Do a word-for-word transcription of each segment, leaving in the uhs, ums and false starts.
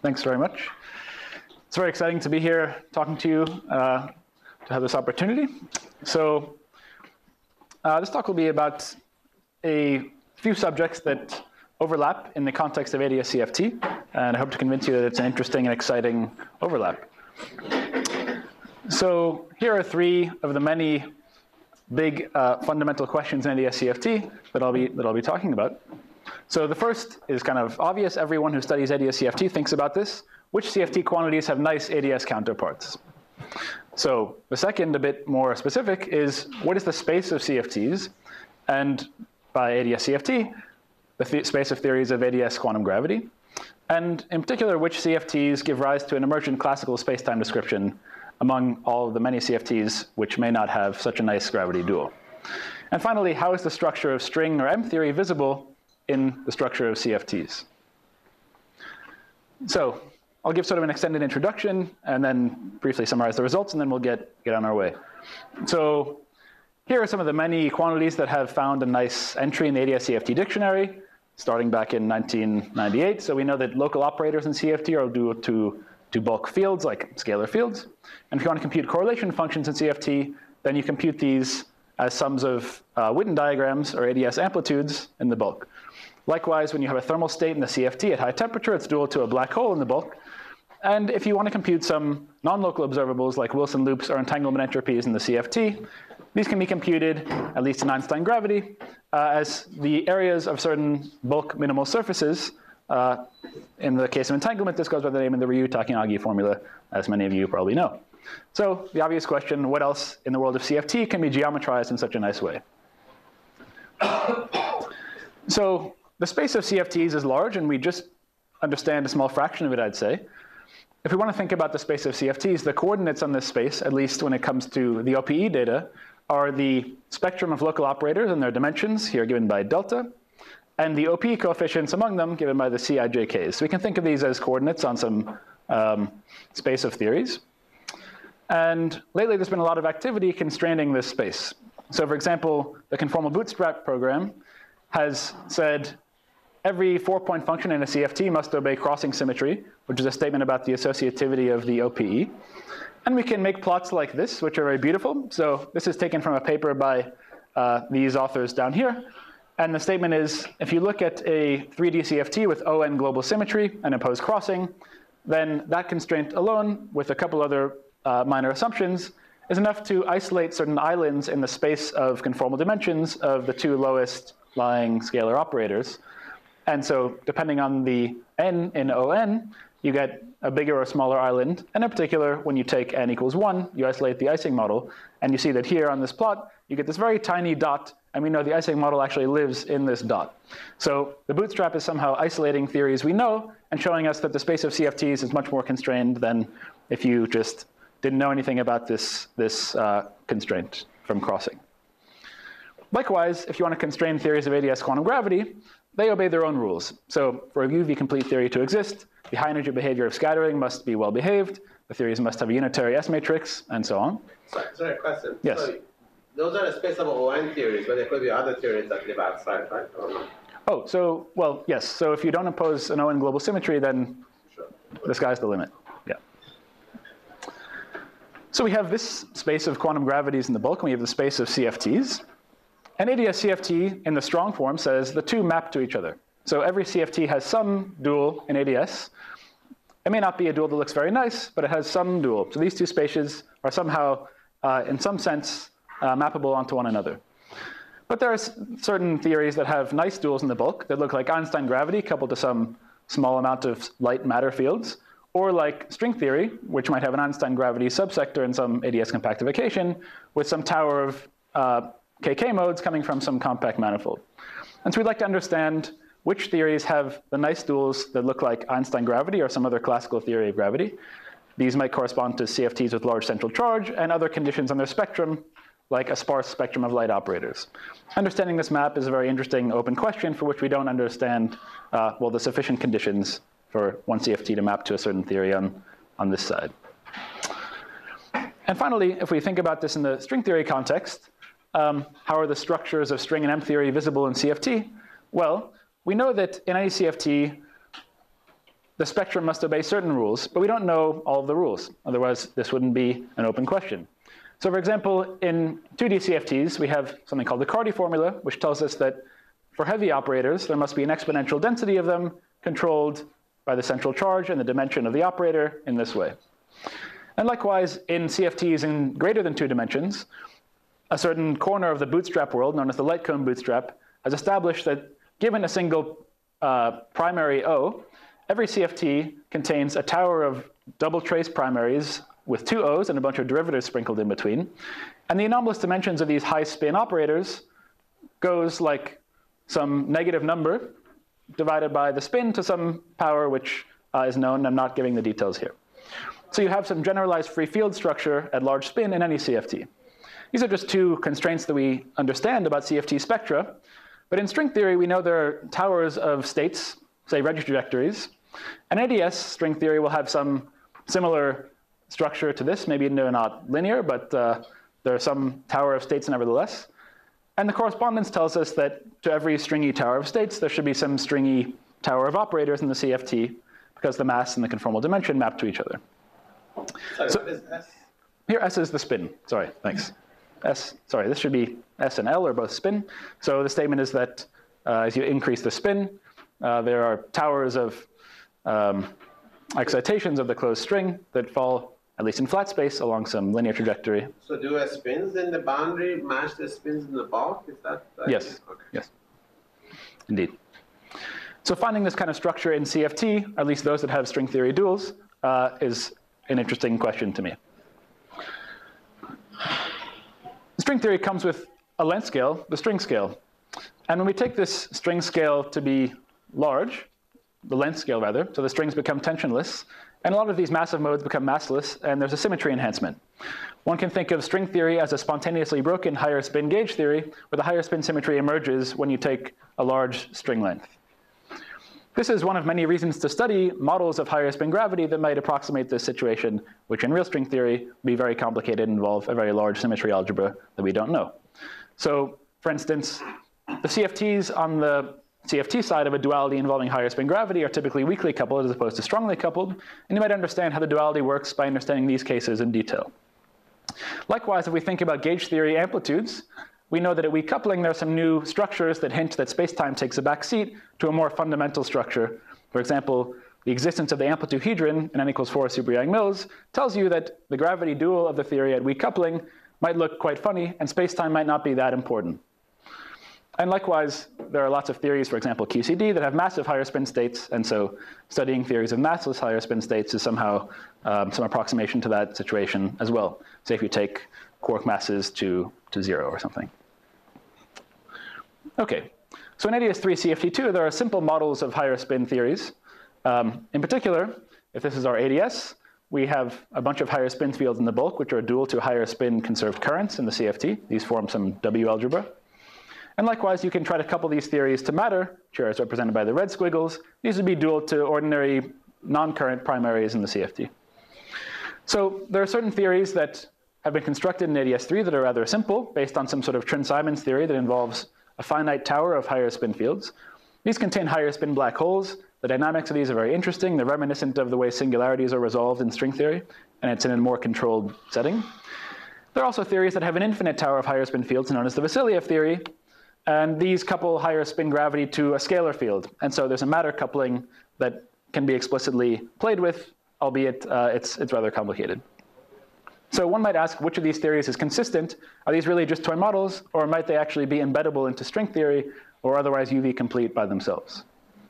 Thanks very much. It's very exciting to be here talking to you, uh, to have this opportunity. So uh, this talk will be about a few subjects that overlap in the context of A D S C F T, and I hope to convince you that it's an interesting and exciting overlap. So here are three of the many big uh, fundamental questions in A D S C F T that I'll be that I'll be talking about. So the first is kind of obvious. Everyone who studies A D S C F T thinks about this. Which C F T quantities have nice A D S counterparts? So the second, a bit more specific, is what is the space of C F Ts? And by A D S C F T, the th space of theories of A D S quantum gravity. And in particular, which C F Ts give rise to an emergent classical space-time description among all of the many C F Ts which may not have such a nice gravity dual. And finally, how is the structure of string or M theory visible in the structure of C F Ts? So I'll give sort of an extended introduction and then briefly summarize the results, and then we'll get, get on our way. So here are some of the many quantities that have found a nice entry in the A D S C F T dictionary, starting back in nineteen ninety-eight. So we know that local operators in C F T are due to, to bulk fields, like scalar fields. And if you want to compute correlation functions in C F T, then you compute these as sums of uh, Witten diagrams, or A D S amplitudes, in the bulk. Likewise, when you have a thermal state in the C F T at high temperature, it's dual to a black hole in the bulk. And if you want to compute some non-local observables like Wilson loops or entanglement entropies in the C F T, these can be computed, at least in Einstein gravity, uh, as the areas of certain bulk minimal surfaces. Uh, in the case of entanglement, this goes by the name of the Ryu-Takanagi formula, as many of you probably know. So the obvious question, what else in the world of C F T can be geometrized in such a nice way? So the space of C F Ts is large, and we just understand a small fraction of it, I'd say. If we want to think about the space of C F Ts, the coordinates on this space, at least when it comes to the O P E data, are the spectrum of local operators and their dimensions, here given by delta, and the O P E coefficients among them, given by the C I J Ks. So we can think of these as coordinates on some um, space of theories. And lately, there's been a lot of activity constraining this space. So for example, the conformal bootstrap program has said every four-point function in a C F T must obey crossing symmetry, which is a statement about the associativity of the O P E. And we can make plots like this, which are very beautiful. So this is taken from a paper by uh, these authors down here. And the statement is, if you look at a three D C F T with O N global symmetry and impose crossing, then that constraint alone, with a couple other uh, minor assumptions, is enough to isolate certain islands in the space of conformal dimensions of the two lowest lying scalar operators. And so depending on the n in O N, you get a bigger or smaller island. And in particular, when you take n equals one, you isolate the Ising model. And you see that here on this plot, you get this very tiny dot. And we know the Ising model actually lives in this dot. So the bootstrap is somehow isolating theories we know and showing us that the space of C F Ts is much more constrained than if you just didn't know anything about this, this uh, constraint from crossing. Likewise, if you want to constrain theories of A D S quantum gravity, they obey their own rules. So for a U V-complete theory to exist, the high energy behavior of scattering must be well behaved, the theories must have a unitary S matrix, and so on. Sorry, sorry question. Yes. So those are the space of O N theories, but there could be other theories that live outside, right? Or not? Oh, so, well, yes. So if you don't impose an O N global symmetry, then Sure. the sky's the limit. Yeah. So we have this space of quantum gravities in the bulk, and we have the space of C F Ts. And A D S C F T, in the strong form, says the two map to each other. So every C F T has some dual in A D S. It may not be a dual that looks very nice, but it has some dual. So these two spaces are somehow, uh, in some sense, uh, mappable onto one another. But there are certain theories that have nice duals in the bulk that look like Einstein gravity coupled to some small amount of light matter fields, or like string theory, which might have an Einstein gravity subsector and some A D S compactification with some tower of uh, K K modes coming from some compact manifold. And so we'd like to understand which theories have the nice duals that look like Einstein gravity or some other classical theory of gravity. These might correspond to C F Ts with large central charge and other conditions on their spectrum, like a sparse spectrum of light operators. Understanding this map is a very interesting open question for which we don't understand, uh, well, the sufficient conditions for one C F T to map to a certain theory on, on this side. And finally, if we think about this in the string theory context, Um, how are the structures of string and M theory visible in C F T? Well, we know that in any C F T, the spectrum must obey certain rules, but we don't know all of the rules. Otherwise, this wouldn't be an open question. So for example, in two D C F Ts, we have something called the Carty formula, which tells us that for heavy operators, there must be an exponential density of them controlled by the central charge and the dimension of the operator in this way. And likewise, in C F Ts in greater than two dimensions, a certain corner of the bootstrap world, known as the light cone bootstrap, has established that given a single uh, primary O, every C F T contains a tower of double trace primaries with two O's and a bunch of derivatives sprinkled in between. And the anomalous dimensions of these high spin operators goes like some negative number divided by the spin to some power which uh, is known. I'm not giving the details here. So you have some generalized free field structure at large spin in any C F T. These are just two constraints that we understand about C F T spectra. But in string theory, we know there are towers of states, say Regge trajectories. And A D S string theory will have some similar structure to this. Maybe they're not linear, but uh, there are some tower of states nevertheless. And the correspondence tells us that to every stringy tower of states, there should be some stringy tower of operators in the C F T because the mass and the conformal dimension map to each other. Sorry, So, what is S? here S is the spin. Sorry, thanks. S, sorry, this should be S and L are both spin. So the statement is that uh, as you increase the spin, uh, there are towers of um, excitations of the closed string that fall, at least in flat space, along some linear trajectory. So do a spins in the boundary match the spins in the bulk? Is that? that Yes, okay. yes, indeed. So finding this kind of structure in C F T, at least those that have string theory duals, uh, is an interesting question to me. String theory comes with a length scale, the string scale. And when we take this string scale to be large, the length scale rather, so the strings become tensionless, and a lot of these massive modes become massless, and there's a symmetry enhancement. One can think of string theory as a spontaneously broken higher spin gauge theory, where the higher spin symmetry emerges when you take a large string length. This is one of many reasons to study models of higher spin gravity that might approximate this situation, which in real string theory would be very complicated and involve a very large symmetry algebra that we don't know. So, for instance, the C F Ts on the C F T side of a duality involving higher spin gravity are typically weakly coupled as opposed to strongly coupled, and you might understand how the duality works by understanding these cases in detail. Likewise, if we think about gauge theory amplitudes, we know that at weak coupling, there are some new structures that hint that space-time takes a back seat to a more fundamental structure. For example, the existence of the amplituhedron in n equals four super Yang-Mills tells you that the gravity dual of the theory at weak coupling might look quite funny, and space-time might not be that important. And likewise, there are lots of theories, for example, Q C D, that have massive higher spin states, and so studying theories of massless higher spin states is somehow um, some approximation to that situation as well. Say if you take quark masses to, to zero or something. Okay, so in A D S three C F T two, there are simple models of higher spin theories. Um, in particular, if this is our A D S, we have a bunch of higher spin fields in the bulk, which are dual to higher spin conserved currents in the C F T. These form some W algebra. And likewise, you can try to couple these theories to matter, which are represented by the red squiggles. These would be dual to ordinary non-current primaries in the C F T. So there are certain theories that have been constructed in A D S three that are rather simple, based on some sort of Trin-Simons theory that involves a finite tower of higher spin fields. These contain higher spin black holes. The dynamics of these are very interesting. They're reminiscent of the way singularities are resolved in string theory, and it's in a more controlled setting. There are also theories that have an infinite tower of higher spin fields, known as the Vasiliev theory, and these couple higher spin gravity to a scalar field. And so there's a matter coupling that can be explicitly played with, albeit uh, it's, it's rather complicated. So one might ask which of these theories is consistent. Are these really just toy models, or might they actually be embeddable into string theory, or otherwise U V complete by themselves?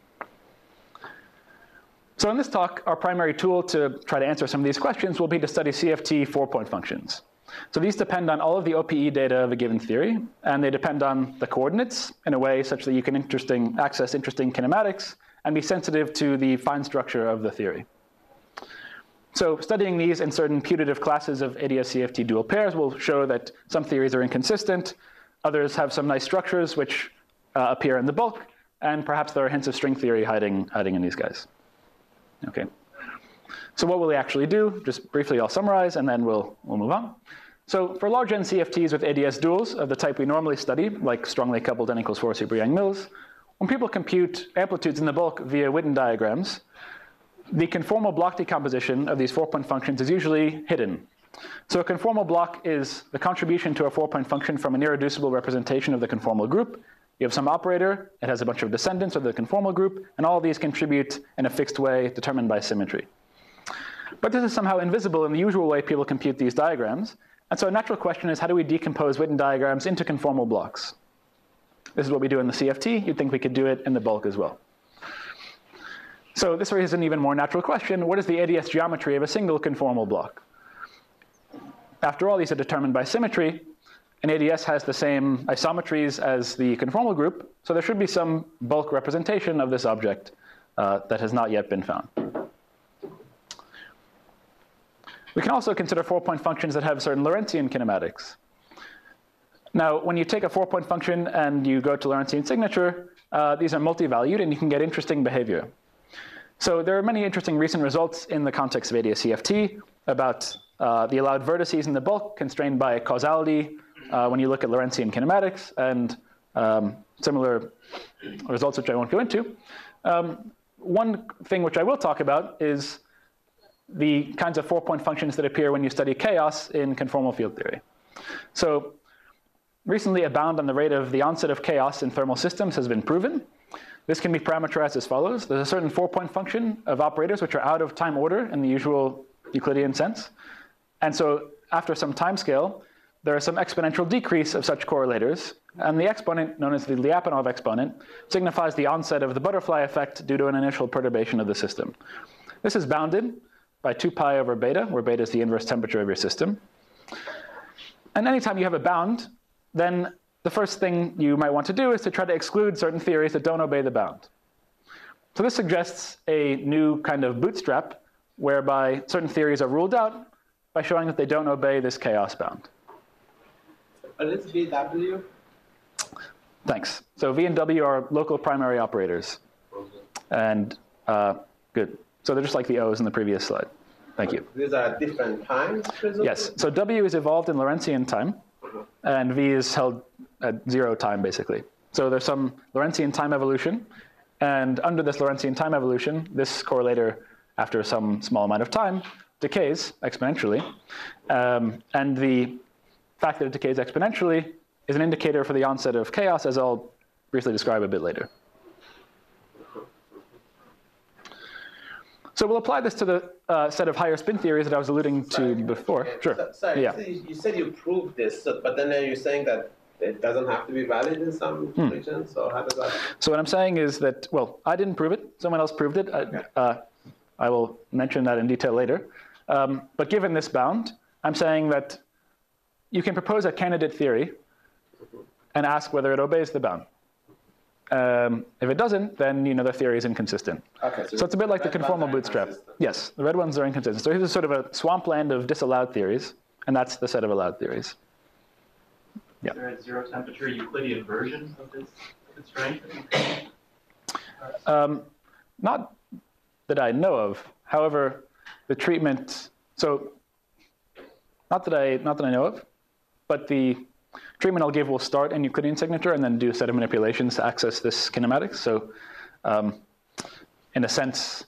So in this talk, our primary tool to try to answer some of these questions will be to study C F T four-point functions. So these depend on all of the O P E data of a given theory, and they depend on the coordinates in a way such that you can interesting, access interesting kinematics and be sensitive to the fine structure of the theory. So studying these in certain putative classes of A D S C F T dual pairs will show that some theories are inconsistent, others have some nice structures which uh, appear in the bulk, and perhaps there are hints of string theory hiding, hiding in these guys. Okay. So what will we actually do? Just briefly, I'll summarize, and then we'll, we'll move on. So for large N C F Ts with A D S duals of the type we normally study, like strongly coupled n equals four super Yang-Mills, when people compute amplitudes in the bulk via Witten diagrams, the conformal block decomposition of these four-point functions is usually hidden. So a conformal block is the contribution to a four-point function from an irreducible representation of the conformal group. You have some operator, it has a bunch of descendants of the conformal group, and all of these contribute in a fixed way determined by symmetry. But this is somehow invisible in the usual way people compute these diagrams. And so a natural question is, how do we decompose Witten diagrams into conformal blocks? This is what we do in the C F T. You'd think we could do it in the bulk as well. So this raises an even more natural question. What is the A D S geometry of a single conformal block? After all, these are determined by symmetry. An A D S has the same isometries as the conformal group. So there should be some bulk representation of this object uh, that has not yet been found. We can also consider four-point functions that have certain Lorentzian kinematics. Now, when you take a four-point function and you go to Lorentzian signature, uh, these are multi-valued, and you can get interesting behavior. So there are many interesting recent results in the context of A D S C F T about uh, the allowed vertices in the bulk constrained by causality uh, when you look at Lorentzian kinematics, and um, similar results which I won't go into. Um, one thing which I will talk about is the kinds of four-point functions that appear when you study chaos in conformal field theory. So recently, a bound on the rate of the onset of chaos in thermal systems has been proven. This can be parameterized as follows. There's a certain four-point function of operators which are out of time order in the usual Euclidean sense. And so after some time scale, there is some exponential decrease of such correlators. And the exponent, known as the Lyapunov exponent, signifies the onset of the butterfly effect due to an initial perturbation of the system. This is bounded by two pi over beta, where beta is the inverse temperature of your system. And anytime you have a bound, then the first thing you might want to do is to try to exclude certain theories that don't obey the bound. So this suggests a new kind of bootstrap, whereby certain theories are ruled out by showing that they don't obey this chaos bound. What is V W? Thanks. So V and W are local primary operators. And uh, good. So they're just like the O's in the previous slide. Thank you. These are different times, presumably? Yes. So W is evolved in Lorentzian time, and V is held at zero time, basically. So there's some Lorentzian time evolution. And under this Lorentzian time evolution, this correlator, after some small amount of time, decays exponentially. Um, and the fact that it decays exponentially is an indicator for the onset of chaos, as I'll briefly describe a bit later. So we'll apply this to the uh, set of higher spin theories that I was alluding Sorry. to before. Okay. Sure. So, sorry, Yeah. you, you said you proved this, but then you're saying that it doesn't have to be valid in some Hmm. regions, so how does that? So what I'm saying is that, well, I didn't prove it. Someone else proved it. I, uh, I will mention that in detail later. Um, but given this bound, I'm saying that you can propose a candidate theory and ask whether it obeys the bound. Um, if it doesn't, then you know the theory is inconsistent. Okay, so, So it's a bit like the red conformal ones are bootstrap. inconsistent. Yes, the red ones are inconsistent. So here's a sort of a swampland of disallowed theories, and that's the set of allowed theories. Yeah. Is there a zero temperature Euclidean version of this constraint? Um, not that I know of. However, the treatment, so not that I, not that I know of, but the treatment I'll give will start in Euclidean signature and then do a set of manipulations to access this kinematics. So um, in a sense,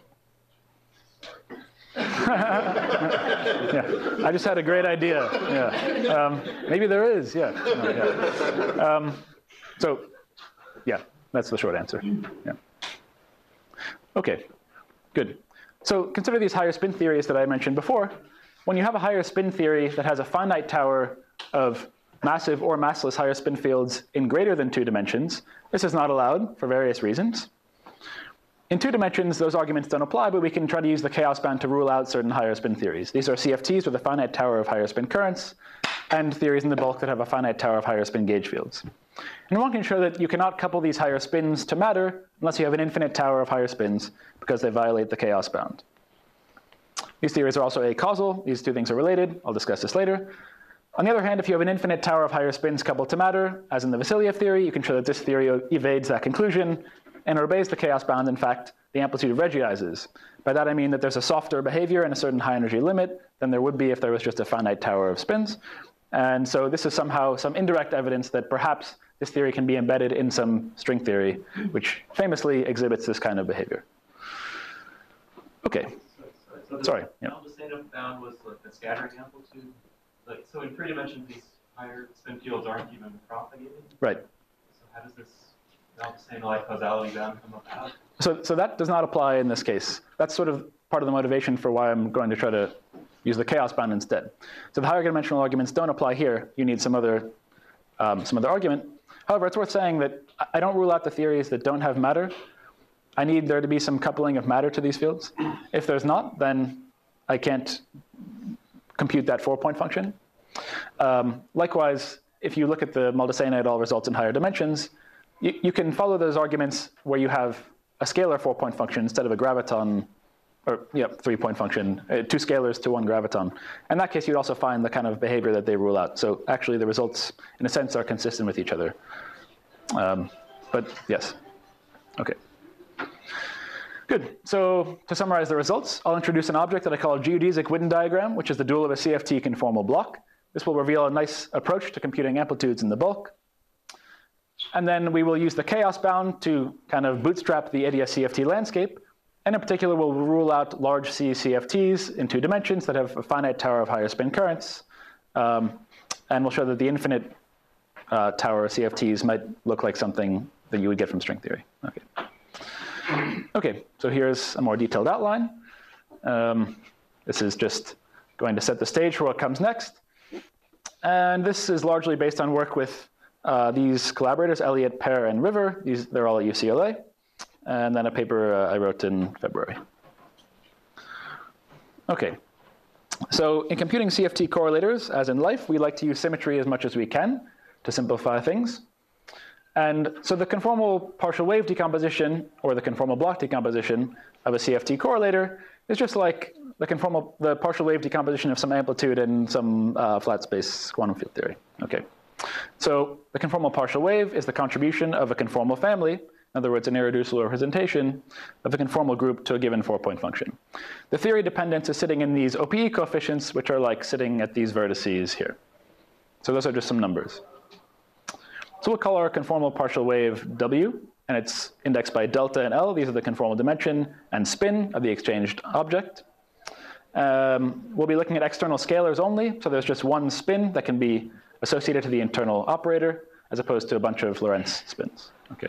yeah, I just had a great idea. Yeah, um, maybe there is. Yeah. No, yeah. Um, so, yeah, that's the short answer. Yeah. Okay, good. So consider these higher spin theories that I mentioned before. When you have a higher spin theory that has a finite tower of massive or massless higher spin fields in greater than two dimensions, this is not allowed for various reasons. In two dimensions, those arguments don't apply, but we can try to use the chaos bound to rule out certain higher spin theories. These are C F Ts with a finite tower of higher spin currents, and theories in the bulk that have a finite tower of higher spin gauge fields. And one can show that you cannot couple these higher spins to matter unless you have an infinite tower of higher spins, because they violate the chaos bound. These theories are also acausal. These two things are related. I'll discuss this later. On the other hand, if you have an infinite tower of higher spins coupled to matter, as in the Vasiliev theory, you can show that this theory evades that conclusion and obeys the chaos bound. In fact, the amplitude of Reggiizes. By that I mean that there's a softer behavior and a certain high energy limit than there would be if there was just a finite tower of spins. And so this is somehow some indirect evidence that perhaps this theory can be embedded in some string theory, which famously exhibits this kind of behavior. Okay. So, so, so the Sorry, yeah. Maldacena bound was like the scattering amplitude. Like, so in three dimensions, these higher spin fields aren't even propagated. Right. So how does this Maldacena-like causality bound come about? So, so that does not apply in this case. That's sort of part of the motivation for why I'm going to try to use the chaos bound instead. So the higher dimensional arguments don't apply here. You need some other, um, some other argument. However, it's worth saying that I don't rule out the theories that don't have matter. I need there to be some coupling of matter to these fields. If there's not, then I can't compute that four-point function. Um, likewise, if you look at the Maldacena et al. Results in higher dimensions, you, you can follow those arguments where you have a scalar four-point function instead of a graviton, or yeah, three-point function, uh, two scalars to one graviton. In that case, you'd also find the kind of behavior that they rule out. So actually, the results, in a sense, are consistent with each other. Um, but yes, okay. Good. So to summarize the results, I'll introduce an object that I call a geodesic Witten diagram, which is the dual of a C F T conformal block. This will reveal a nice approach to computing amplitudes in the bulk. And then we will use the chaos bound to kind of bootstrap the A D S C F T landscape. And in particular, we'll rule out large C C F Ts in two dimensions that have a finite tower of higher spin currents. Um, and we'll show that the infinite uh, tower of C F Ts might look like something that you would get from string theory. Okay. Okay, so here's a more detailed outline. Um, this is just going to set the stage for what comes next. And this is largely based on work with uh, these collaborators, Elliott, Pear, and River. These, they're all at U C L A. And then a paper uh, I wrote in February. Okay, so in computing C F T correlators, as in life, we like to use symmetry as much as we can to simplify things. And so the conformal partial wave decomposition, or the conformal block decomposition of a C F T correlator is just like the conformal, the partial wave decomposition of some amplitude in some uh, flat space quantum field theory. Okay, so the conformal partial wave is the contribution of a conformal family, in other words, an irreducible representation of a conformal group to a given four-point function. The theory dependence is sitting in these O P E coefficients, which are like sitting at these vertices here. So those are just some numbers. So we'll call our conformal partial wave W, and it's indexed by delta and L. These are the conformal dimension and spin of the exchanged object. Um, we'll be looking at external scalars only, so there's just one spin that can be associated to the internal operator, as opposed to a bunch of Lorentz spins. Okay.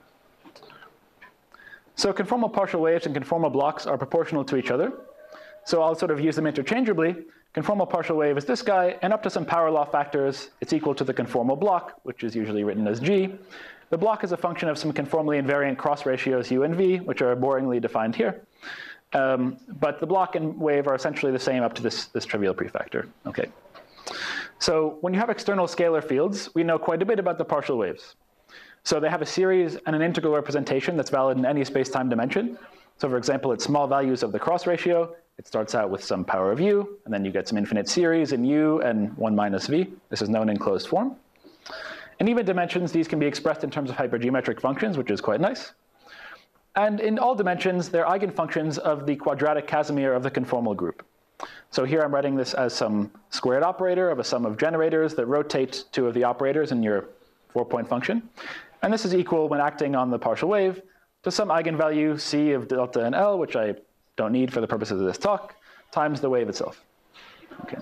So conformal partial waves and conformal blocks are proportional to each other. So I'll sort of use them interchangeably. Conformal partial wave is this guy, and up to some power law factors, it's equal to the conformal block, which is usually written as G. The block is a function of some conformally invariant cross ratios U and V, which are boringly defined here. Um, but the block and wave are essentially the same up to this, this trivial prefactor. Okay. So when you have external scalar fields, we know quite a bit about the partial waves. So they have a series and an integral representation that's valid in any space-time dimension. So for example, at small values of the cross ratio, it starts out with some power of u, and then you get some infinite series in u and one minus v. This is known in closed form. In even dimensions, these can be expressed in terms of hypergeometric functions, which is quite nice. And in all dimensions, they're eigenfunctions of the quadratic Casimir of the conformal group. So here I'm writing this as some squared operator of a sum of generators that rotate two of the operators in your four-point function. And this is equal, when acting on the partial wave, to some eigenvalue c of delta and L, which I don't need for the purposes of this talk, times the wave itself. Okay.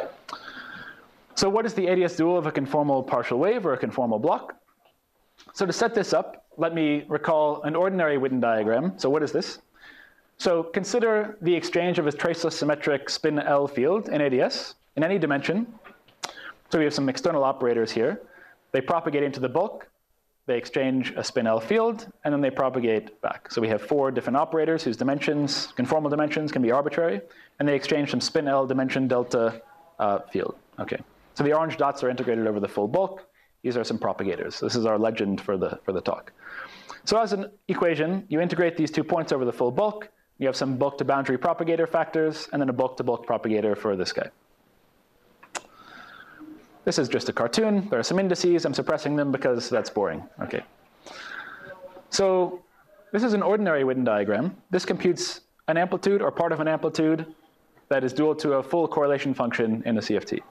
So what is the A D S dual of a conformal partial wave or a conformal block? So to set this up, let me recall an ordinary Witten diagram. So what is this? So consider the exchange of a traceless symmetric spin L field in A D S in any dimension. So we have some external operators here. They propagate into the bulk. They exchange a spin L field, and then they propagate back. So we have four different operators whose dimensions, conformal dimensions, can be arbitrary, and they exchange some spin L dimension delta uh, field. Okay. So the orange dots are integrated over the full bulk. These are some propagators. This is our legend for the, for the talk. So as an equation, you integrate these two points over the full bulk. You have some bulk to boundary propagator factors, and then a bulk to bulk propagator for this guy. This is just a cartoon. There are some indices. I'm suppressing them because that's boring. Okay. So this is an ordinary Witten diagram. This computes an amplitude or part of an amplitude that is dual to a full correlation function in a C F T.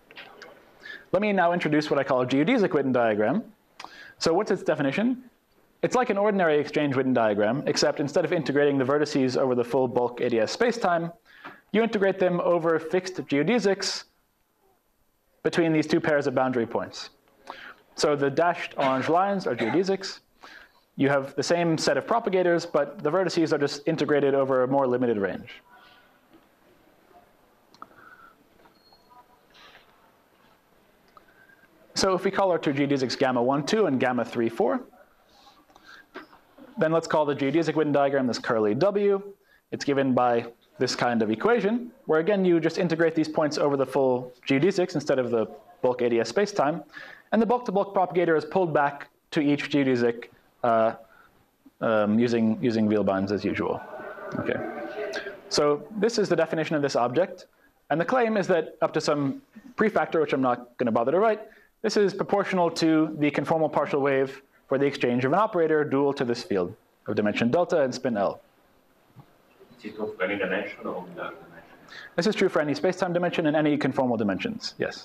Let me now introduce what I call a geodesic Witten diagram. So what's its definition? it's like an ordinary exchange-Witten diagram, except instead of integrating the vertices over the full bulk A D S spacetime, you integrate them over fixed geodesics between these two pairs of boundary points. So the dashed orange lines are geodesics. You have the same set of propagators, but the vertices are just integrated over a more limited range. So if we call our two geodesics gamma one, two and gamma three, four, then let's call the geodesic Witten diagram this curly W. It's given by this kind of equation, where again you just integrate these points over the full geodesics instead of the bulk A D S spacetime, and the bulk-to-bulk propagator is pulled back to each geodesic uh, um, using, using Vielbeins as usual. Okay. So this is the definition of this object, and the claim is that up to some prefactor, which I'm not going to bother to write, this is proportional to the conformal partial wave for the exchange of an operator dual to this field of dimension delta and spin L. Is it true for any dimension or without dimension? This is true for any spacetime dimension and any conformal dimensions, yes.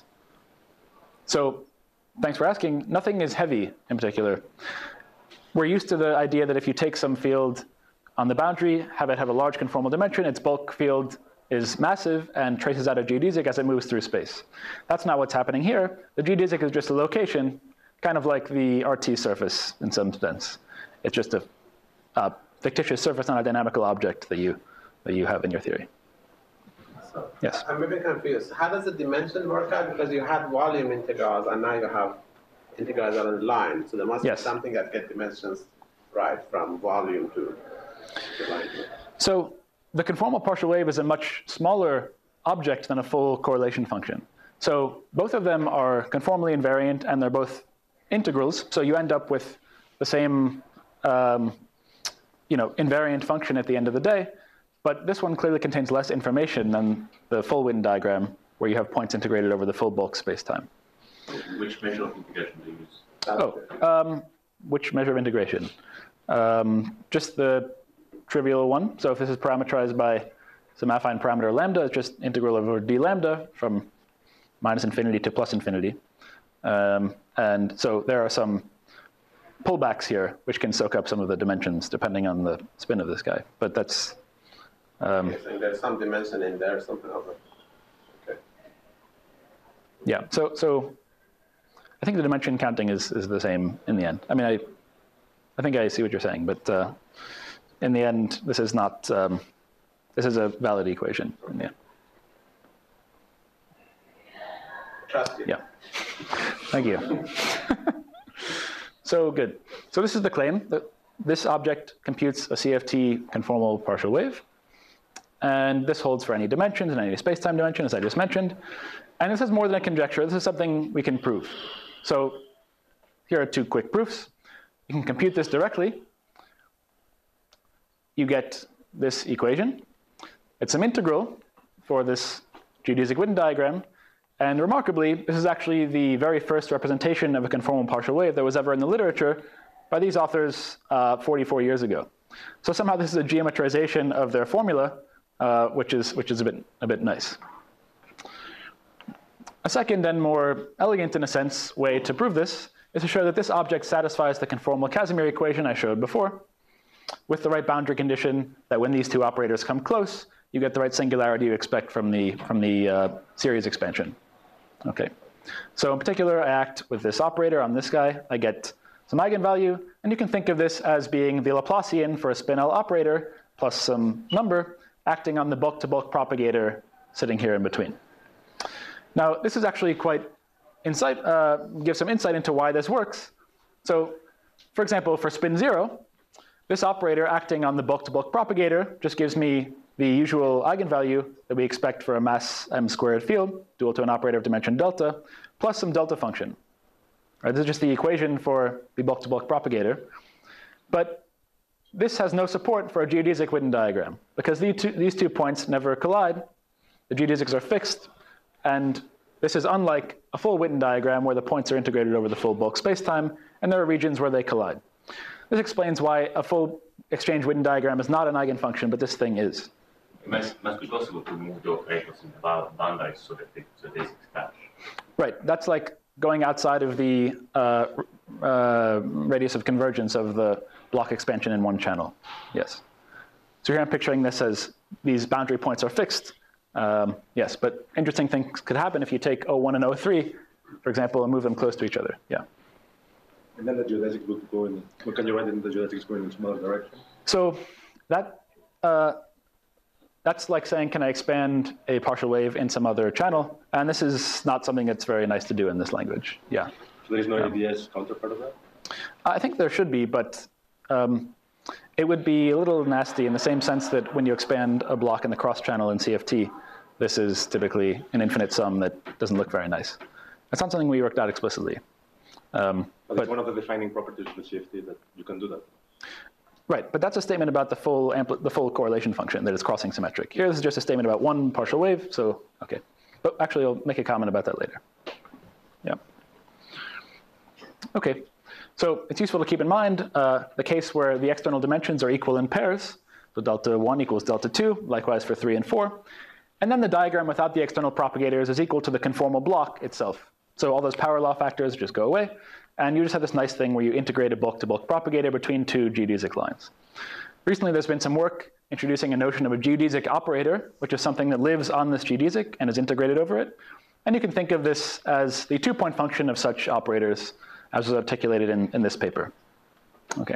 So thanks for asking. Nothing is heavy in particular. We're used to the idea that if you take some field on the boundary, have it have a large conformal dimension, its bulk field is massive and traces out a geodesic as it moves through space. That's not what's happening here. The geodesic is just a location, kind of like the R T surface in some sense. It's just a, a fictitious surface on a dynamical object that you, that you have in your theory. So, yes? I'm a bit confused. How does the dimension work out? Because you had volume integrals and now you have integrals on the line. So there must yes. be something that gets dimensions right from volume to, to line. So the conformal partial wave is a much smaller object than a full correlation function. So both of them are conformally invariant and they're both integrals. So you end up with the same um, you know, invariant function at the end of the day. But this one clearly contains less information than the full Witten diagram, where you have points integrated over the full bulk spacetime. Which measure of integration do you use? Oh, um, which measure of integration? Um, just the trivial one. So if this is parameterized by some affine parameter lambda, it's just integral over d lambda from minus infinity to plus infinity. Um, and so there are some pullbacks here, which can soak up some of the dimensions depending on the spin of this guy. But that's Um, Yes, and there's some dimension in there, something of it. Okay. Yeah, so so I think the dimension counting is, is the same in the end. I mean, I I think I see what you're saying, but uh, in the end, this is not, um, this is a valid equation in the end. Trust you. Yeah, thank you. So good. So this is the claim that this object computes a C F T conformal partial wave. And this holds for any dimensions and any space-time dimension, as I just mentioned. And this is more than a conjecture. This is something we can prove. So here are two quick proofs. You can compute this directly. You get this equation. It's an integral for this geodesic Witten diagram. And remarkably, this is actually the very first representation of a conformal partial wave that was ever in the literature by these authors uh, forty-four years ago. So somehow this is a geometrization of their formula, Uh, which is which is a bit a bit nice. A second and more elegant, in a sense, way to prove this is to show that this object satisfies the conformal Casimir equation I showed before, with the right boundary condition that when these two operators come close, you get the right singularity you expect from the from the uh, series expansion. Okay. So in particular, I act with this operator on this guy. I get some eigenvalue, and you can think of this as being the Laplacian for a spin L operator plus some number, acting on the bulk-to-bulk propagator sitting here in between. Now, this is actually quite insight, uh, gives some insight into why this works. So, for example, for spin zero, this operator acting on the bulk-to-bulk propagator just gives me the usual eigenvalue that we expect for a mass m squared field, dual to an operator of dimension delta, plus some delta function. Right, this is just the equation for the bulk-to-bulk propagator. But this has no support for a geodesic Witten diagram, because these two, these two points never collide. The geodesics are fixed, and this is unlike a full Witten diagram where the points are integrated over the full bulk spacetime, and there are regions where they collide. This explains why a full exchange Witten diagram is not an eigenfunction, but this thing is. It must, must be possible to move the operators in the boundaries so that the geodesics touch. Right, that's like going outside of the uh, uh, radius of convergence of the block expansion in one channel. Yes. So here I'm picturing this as these boundary points are fixed. Um, yes, but interesting things could happen if you take O one and O three, for example, and move them close to each other. Yeah. And then the geodesic would go in, well, can you write in the geodesics going in smaller direction? So that, uh, that's like saying, can I expand a partial wave in some other channel? And this is not something that's very nice to do in this language. Yeah. So there is no Yeah. A D S counterpart of that? I think there should be, but um, it would be a little nasty in the same sense that when you expand a block in the cross channel in C F T, this is typically an infinite sum that doesn't look very nice. That's not something we worked out explicitly. Um, But, but it's one of the defining properties of the C F T that you can do that. right, but that's a statement about the full ampli the full correlation function that is crossing symmetric. Here, this is just a statement about one partial wave. So okay, but actually, I'll make a comment about that later. Yeah. Okay. So it's useful to keep in mind uh, the case where the external dimensions are equal in pairs. So delta one equals delta two, likewise for three and four. And then the diagram without the external propagators is equal to the conformal block itself. So all those power law factors just go away. And you just have this nice thing where you integrate a bulk-to-bulk propagator between two geodesic lines. Recently, there's been some work introducing a notion of a geodesic operator, which is something that lives on this geodesic and is integrated over it. And you can think of this as the two-point function of such operators, as was articulated in, in this paper. Okay.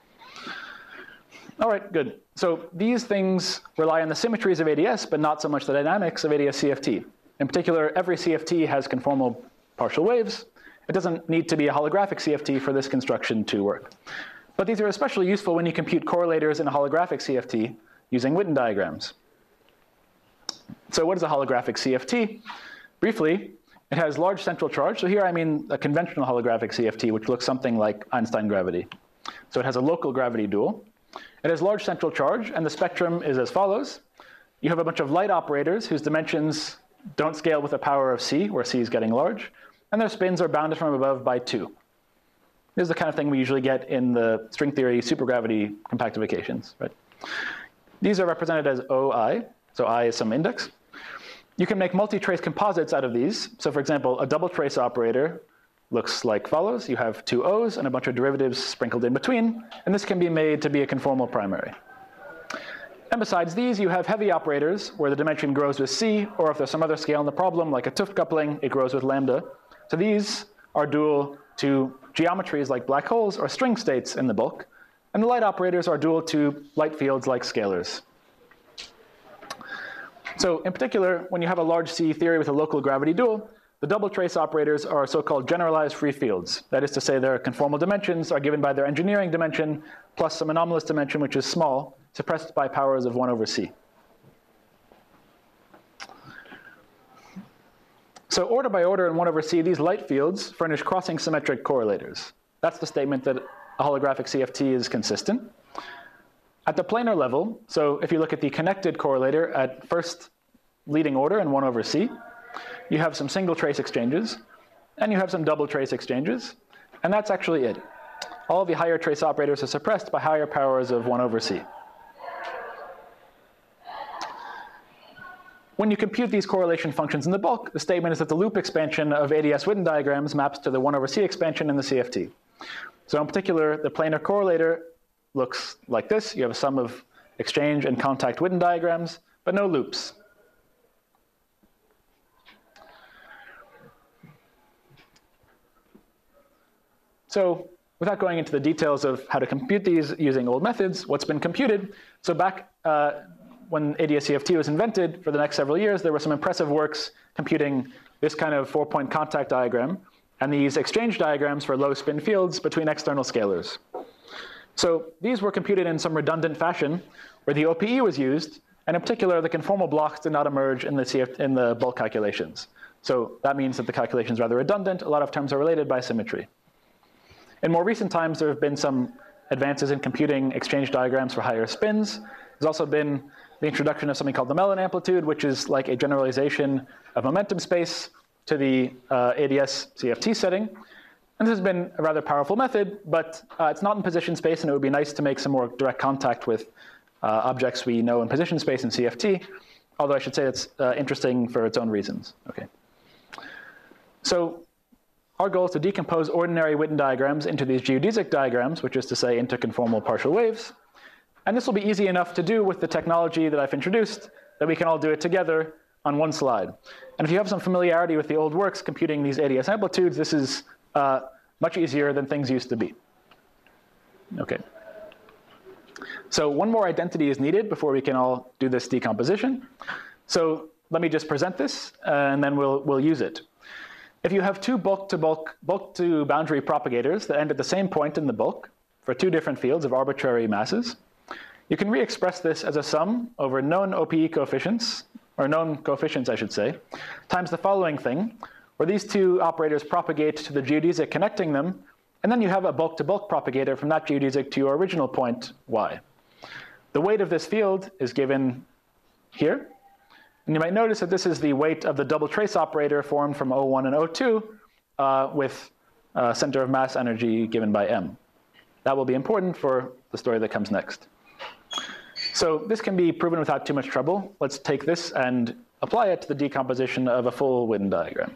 All right, good. So these things rely on the symmetries of A D S, but not so much the dynamics of A D S C F T. In particular, every C F T has conformal partial waves. It doesn't need to be a holographic C F T for this construction to work. But these are especially useful when you compute correlators in a holographic C F T using Witten diagrams. So what is a holographic C F T? Briefly, it has large central charge. So here I mean a conventional holographic C F T, which looks something like Einstein gravity. So it has a local gravity dual. It has large central charge, and the spectrum is as follows. You have a bunch of light operators whose dimensions don't scale with the power of c, where c is getting large, and their spins are bounded from above by two. This is the kind of thing we usually get in the string theory supergravity compactifications, right? These are represented as O I, so I is some index. You can make multi-trace composites out of these. So for example, a double trace operator looks like follows. You have two O's and a bunch of derivatives sprinkled in between, and this can be made to be a conformal primary. And besides these, you have heavy operators where the dimension grows with c, or if there's some other scale in the problem, like a 't Hooft coupling, it grows with lambda. So these are dual to geometries like black holes or string states in the bulk, and the light operators are dual to light fields like scalars. So in particular, when you have a large C theory with a local gravity dual, the double trace operators are so-called generalized free fields. That is to say, their conformal dimensions are given by their engineering dimension plus some anomalous dimension, which is small, suppressed by powers of one over c. So order by order and one over c, these light fields furnish crossing symmetric correlators. That's the statement that a holographic C F T is consistent. At the planar level, so if you look at the connected correlator at first leading order and one over c, you have some single trace exchanges, and you have some double trace exchanges, and that's actually it. All the higher trace operators are suppressed by higher powers of one over c. When you compute these correlation functions in the bulk, the statement is that the loop expansion of A D S Witten diagrams maps to the one over c expansion in the C F T. So in particular, the planar correlator looks like this. You have a sum of exchange and contact Witten diagrams, but no loops. So without going into the details of how to compute these using old methods, what's been computed? So back uh, when A D S C F T was invented, for the next several years, there were some impressive works computing this kind of four-point contact diagram and these exchange diagrams for low spin fields between external scalars. So these were computed in some redundant fashion where the O P E was used, and in particular, the conformal blocks did not emerge in the, C F in the bulk calculations. So that means that the calculation is rather redundant. A lot of terms are related by symmetry. In more recent times, there have been some advances in computing exchange diagrams for higher spins. There's also been the introduction of something called the Mellin amplitude, which is like a generalization of momentum space to the uh, A D S C F T setting. And this has been a rather powerful method, but uh, it's not in position space, and it would be nice to make some more direct contact with uh, objects we know in position space in C F T, although I should say it's uh, interesting for its own reasons. Okay. So our goal is to decompose ordinary Witten diagrams into these geodesic diagrams, which is to say into conformal partial waves. And this will be easy enough to do with the technology that I've introduced, that we can all do it together on one slide. And if you have some familiarity with the old works computing these A D S amplitudes, this is uh, much easier than things used to be. Okay. So one more identity is needed before we can all do this decomposition. So let me just present this, uh, and then we'll, we'll use it. If you have two bulk-to-bulk, bulk-to-boundary propagators that end at the same point in the bulk for two different fields of arbitrary masses, you can re-express this as a sum over known O P E coefficients, or known coefficients, I should say, times the following thing, where these two operators propagate to the geodesic connecting them, and then you have a bulk-to-bulk propagator from that geodesic to your original point, y. The weight of this field is given here. And you might notice that this is the weight of the double trace operator formed from O one and O two uh, with uh, center of mass energy given by m. That will be important for the story that comes next. So this can be proven without too much trouble. Let's take this and apply it to the decomposition of a full Witten diagram.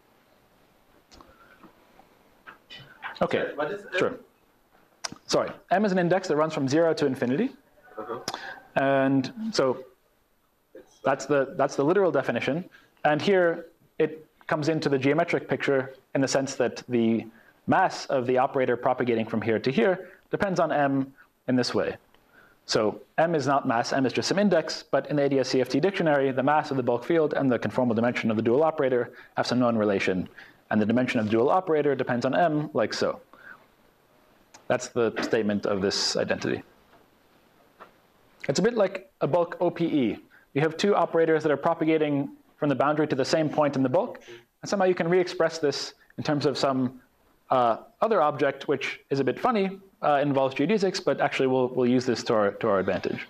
Okay, What is M? sure. Sorry, m is an index that runs from zero to infinity. Uh-huh. And so that's the, that's the literal definition. And here it comes into the geometric picture in the sense that the mass of the operator propagating from here to here depends on m in this way. So m is not mass, m is just some index, but in the A D S C F T dictionary, the mass of the bulk field and the conformal dimension of the dual operator have some known relation, and the dimension of the dual operator depends on m, like so. That's the statement of this identity. It's a bit like a bulk O P E. You have two operators that are propagating from the boundary to the same point in the bulk, and somehow you can re-express this in terms of some uh, other object, which is a bit funny, uh, involves geodesics, but actually we'll, we'll use this to our, to our advantage.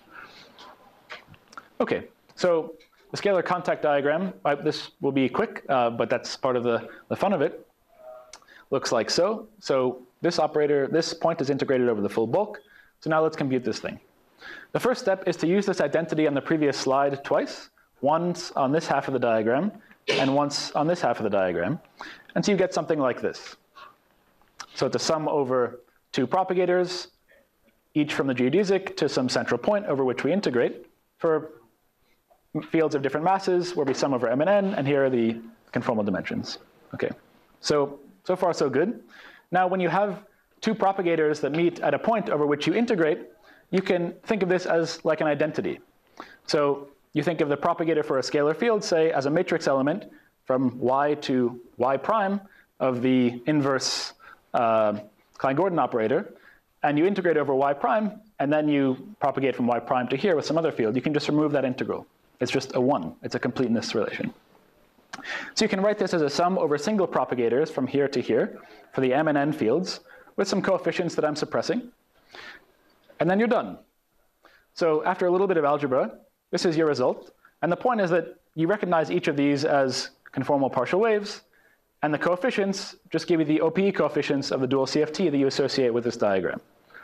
Okay, so the scalar contact diagram, uh, this will be quick, uh, but that's part of the, the fun of it. Looks like so. So this operator, this point is integrated over the full bulk. So now let's compute this thing. The first step is to use this identity on the previous slide twice, once on this half of the diagram and once on this half of the diagram. And so you get something like this. So it's a sum over two propagators, each from the geodesic to some central point over which we integrate for fields of different masses where we sum over m and n, and here are the conformal dimensions. Okay, so, so far so good. Now when you have two propagators that meet at a point over which you integrate, you can think of this as like an identity. So you think of the propagator for a scalar field, say, as a matrix element from y to y prime of the inverse uh, Klein-Gordon operator, and you integrate over y prime, and then you propagate from y prime to here with some other field. You can just remove that integral. It's just a one. It's a completeness relation. So you can write this as a sum over single propagators from here to here for the m and n fields with some coefficients that I'm suppressing. And then you're done. So after a little bit of algebra, this is your result. And the point is that you recognize each of these as conformal partial waves, and the coefficients just give you the O P E coefficients of the dual C F T that you associate with this diagram.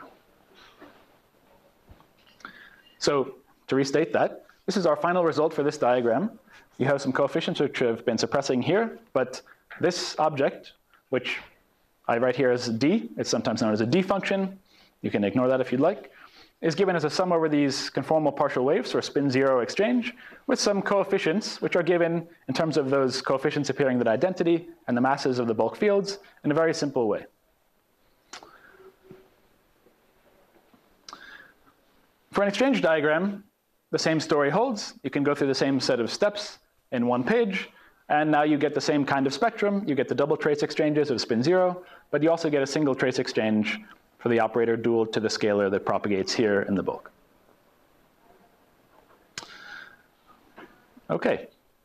So to restate that, this is our final result for this diagram. You have some coefficients which have been suppressing here, but this object, which I write here as d, it's sometimes known as a d function, you can ignore that if you'd like, is given as a sum over these conformal partial waves, or spin zero exchange, with some coefficients which are given in terms of those coefficients appearing in that identity and the masses of the bulk fields in a very simple way. For an exchange diagram, the same story holds. You can go through the same set of steps in one page, and now you get the same kind of spectrum. You get the double trace exchanges of spin zero, but you also get a single trace exchange for the operator dual to the scalar that propagates here in the bulk. Okay.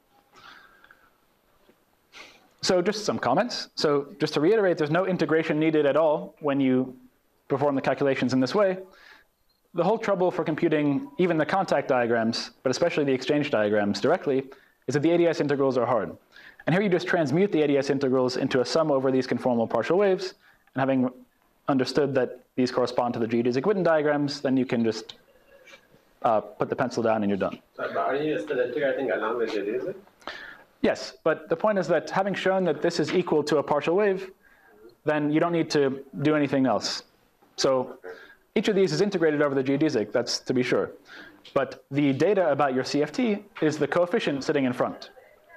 So just some comments. So just to reiterate, there's no integration needed at all when you perform the calculations in this way. The whole trouble for computing even the contact diagrams, but especially the exchange diagrams directly, is that the A D S integrals are hard. And here you just transmute the A D S integrals into a sum over these conformal partial waves, and having understood that these correspond to the geodesic Witten diagrams, then you can just uh, put the pencil down and you're done. So, but are you still integrating along the geodesic? Yes, but the point is that having shown that this is equal to a partial wave, then you don't need to do anything else. So each of these is integrated over the geodesic, that's to be sure. But the data about your C F T is the coefficient sitting in front.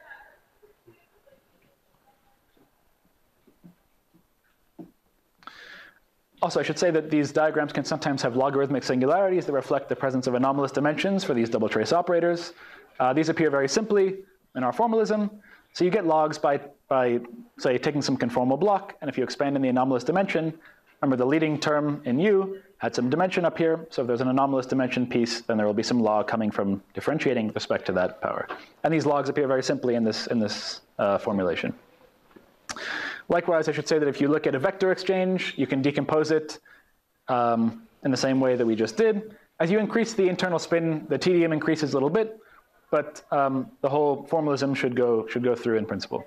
Also, I should say that these diagrams can sometimes have logarithmic singularities that reflect the presence of anomalous dimensions for these double trace operators. Uh, these appear very simply in our formalism. So you get logs by, by, say, taking some conformal block, and if you expand in the anomalous dimension, remember the leading term in U had some dimension up here, so if there's an anomalous dimension piece, then there will be some log coming from differentiating with respect to that power. And these logs appear very simply in this, in this uh, formulation. Likewise, I should say that if you look at a vector exchange, you can decompose it um, in the same way that we just did. As you increase the internal spin, the T D M increases a little bit, but um, the whole formalism should go, should go through in principle.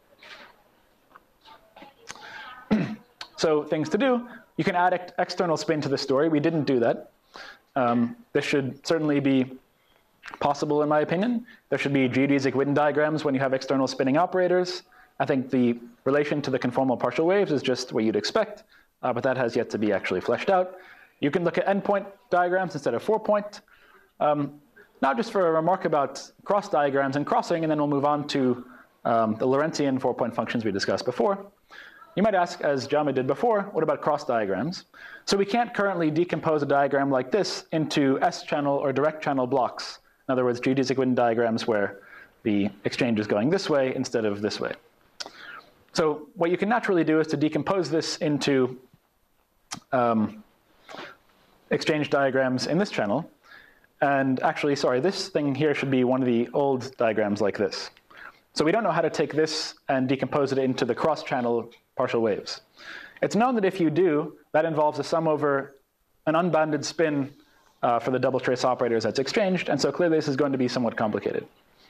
So things to do, you can add ex external spin to the story. We didn't do that. Um, this should certainly be possible in my opinion. There should be geodesic Witten diagrams when you have external spinning operators. I think the relation to the conformal partial waves is just what you'd expect, uh, but that has yet to be actually fleshed out. You can look at endpoint diagrams instead of four-point. Um, now just for a remark about cross diagrams and crossing, and then we'll move on to um, the Lorentzian four-point functions we discussed before. You might ask, as Jaume did before, what about cross diagrams? So we can't currently decompose a diagram like this into S-channel or direct channel blocks. In other words, geodesic Witten diagrams where the exchange is going this way instead of this way. So what you can naturally do is to decompose this into um, exchange diagrams in this channel. And actually, sorry, this thing here should be one of the old diagrams like this. So we don't know how to take this and decompose it into the cross-channel partial waves. It's known that if you do, that involves a sum over an unbounded spin uh, for the double trace operators that's exchanged, and so clearly this is going to be somewhat complicated.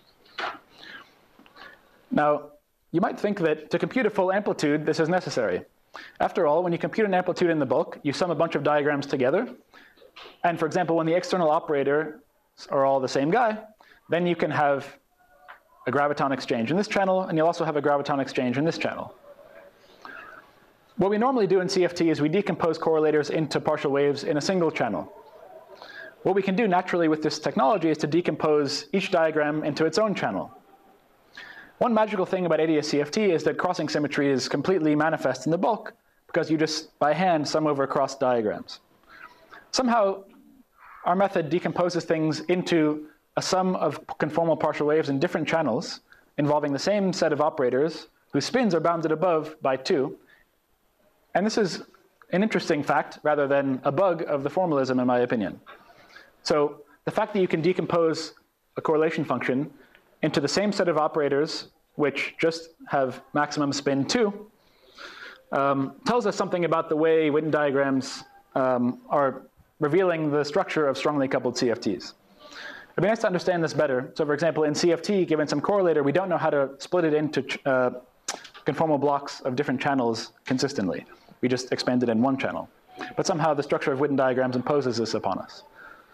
Now, you might think that to compute a full amplitude, this is necessary. After all, when you compute an amplitude in the bulk, you sum a bunch of diagrams together, and for example, when the external operators are all the same guy, then you can have a graviton exchange in this channel, and you'll also have a graviton exchange in this channel. What we normally do in C F T is we decompose correlators into partial waves in a single channel. What we can do naturally with this technology is to decompose each diagram into its own channel. One magical thing about A D S C F T is that crossing symmetry is completely manifest in the bulk because you just, by hand, sum over cross diagrams. Somehow, our method decomposes things into a sum of conformal partial waves in different channels involving the same set of operators whose spins are bounded above by two. And this is an interesting fact rather than a bug of the formalism, in my opinion. So the fact that you can decompose a correlation function into the same set of operators which just have maximum spin two um, tells us something about the way Witten diagrams um, are revealing the structure of strongly coupled C F Ts. It'd be nice to understand this better. So for example, in C F T, given some correlator, we don't know how to split it into uh, conformal blocks of different channels consistently. We just expand it in one channel. But somehow the structure of Witten diagrams imposes this upon us.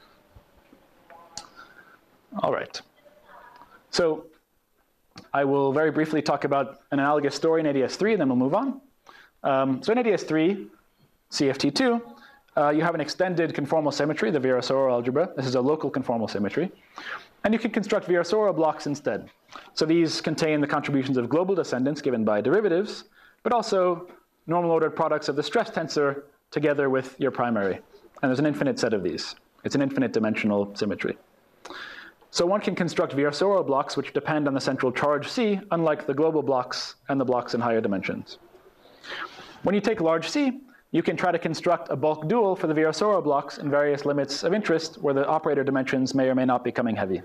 All right. So I will very briefly talk about an analogous story in A D S three, and then we'll move on. Um, so in A D S three, C F T two, uh, you have an extended conformal symmetry, the Virasoro algebra. This is a local conformal symmetry. And you can construct Virasoro blocks instead. So these contain the contributions of global descendants given by derivatives, but also normal ordered products of the stress tensor together with your primary. And there's an infinite set of these. It's an infinite dimensional symmetry. So one can construct Virasoro blocks which depend on the central charge C, unlike the global blocks and the blocks in higher dimensions. When you take large C, you can try to construct a bulk dual for the Virasoro blocks in various limits of interest where the operator dimensions may or may not be coming heavy.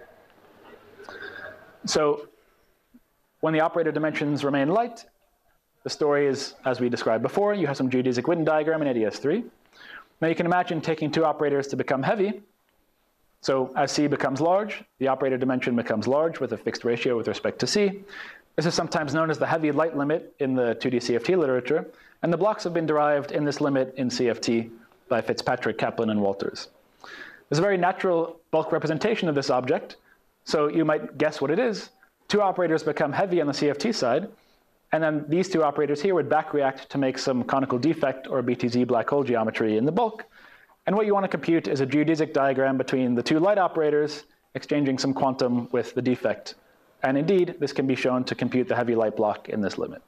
So when the operator dimensions remain light, the story is, as we described before, you have some geodesic Witten diagram in A D S three. Now you can imagine taking two operators to become heavy. So as C becomes large, the operator dimension becomes large with a fixed ratio with respect to C. This is sometimes known as the heavy light limit in the two D C F T literature, and the blocks have been derived in this limit in C F T by Fitzpatrick, Kaplan, and Walters. There's a very natural bulk representation of this object, so you might guess what it is. two operators become heavy on the C F T side, and then these two operators here would back react to make some conical defect or B T Z black hole geometry in the bulk. And what you want to compute is a geodesic diagram between the two light operators exchanging some quantum with the defect. And indeed, this can be shown to compute the heavy light block in this limit.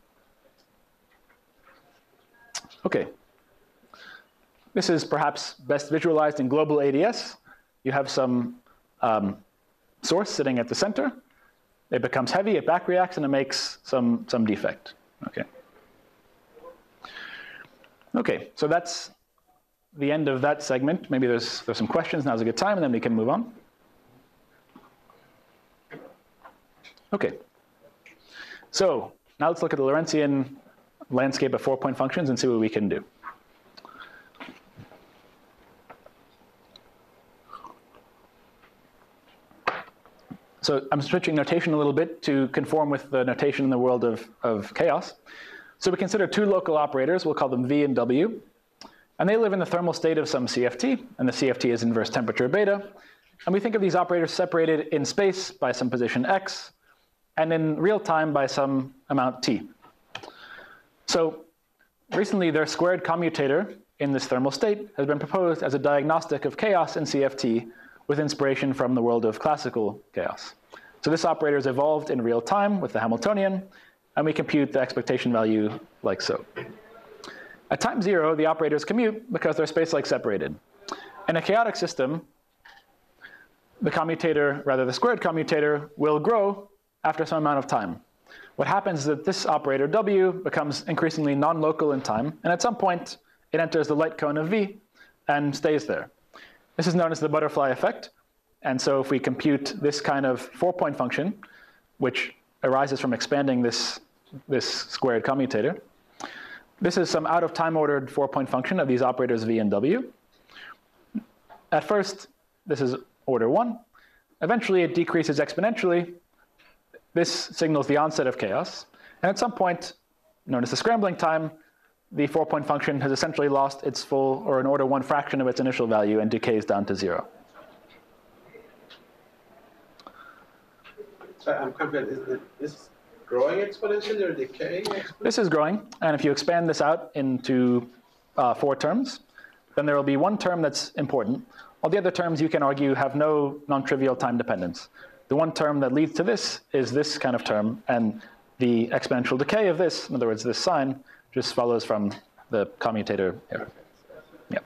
Okay. This is perhaps best visualized in global A D S. You have some um, source sitting at the center. It becomes heavy, it back reacts, and it makes some, some defect. Okay. Okay, so that's the end of that segment. Maybe there's, there's some questions. Now's a good time, and then we can move on. Okay. So now let's look at the Lorentzian landscape of four-point functions and see what we can do. So I'm switching notation a little bit to conform with the notation in the world of, of chaos. So we consider two local operators. We'll call them V and W. And they live in the thermal state of some C F T. And the C F T is inverse temperature beta. And we think of these operators separated in space by some position x, and in real time by some amount t. So recently, their squared commutator in this thermal state has been proposed as a diagnostic of chaos in C F T with inspiration from the world of classical chaos. So this operator is evolved in real time with the Hamiltonian, and we compute the expectation value like so. At time zero, the operators commute because they're space-like separated. In a chaotic system, the commutator, rather the squared commutator, will grow after some amount of time. What happens is that this operator W becomes increasingly non-local in time, and at some point, it enters the light cone of V and stays there. This is known as the butterfly effect. And so if we compute this kind of four-point function, which arises from expanding this, this squared commutator, this is some out-of-time ordered four-point function of these operators V and W. At first, this is order one. Eventually, it decreases exponentially. This signals the onset of chaos. And at some point, known as the scrambling time, the four-point function has essentially lost its full, or an order one fraction of its initial value and decays down to zero. So I'm confused. Is this growing exponentially or decaying exponentially? This is growing, and if you expand this out into uh, four terms, then there will be one term that's important. All the other terms, you can argue, have no non-trivial time dependence. The one term that leads to this is this kind of term, and the exponential decay of this, in other words, this sign, just follows from the commutator here. Yeah.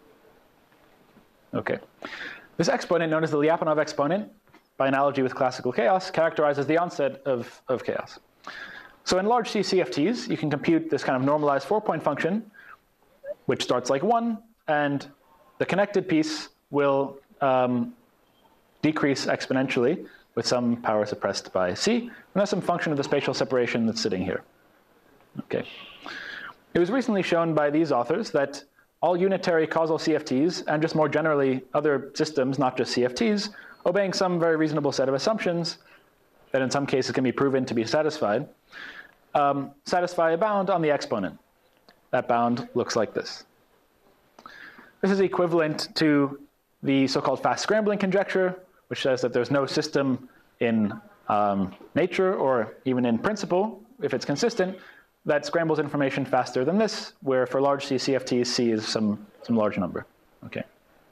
Okay. This exponent, known as the Lyapunov exponent, by analogy with classical chaos, characterizes the onset of, of chaos. So in large C C F Ts, you can compute this kind of normalized four-point function, which starts like one, and the connected piece will um, decrease exponentially with some power suppressed by C, and that's some function of the spatial separation that's sitting here. Okay. It was recently shown by these authors that all unitary causal C F Ts, and just more generally other systems, not just C F Ts, obeying some very reasonable set of assumptions that in some cases can be proven to be satisfied, um, satisfy a bound on the exponent. That bound looks like this. This is equivalent to the so-called fast scrambling conjecture, which says that there's no system in um, nature or even in principle, if it's consistent, that scrambles information faster than this, where for large C C F Ts, C is some, some large number. Okay.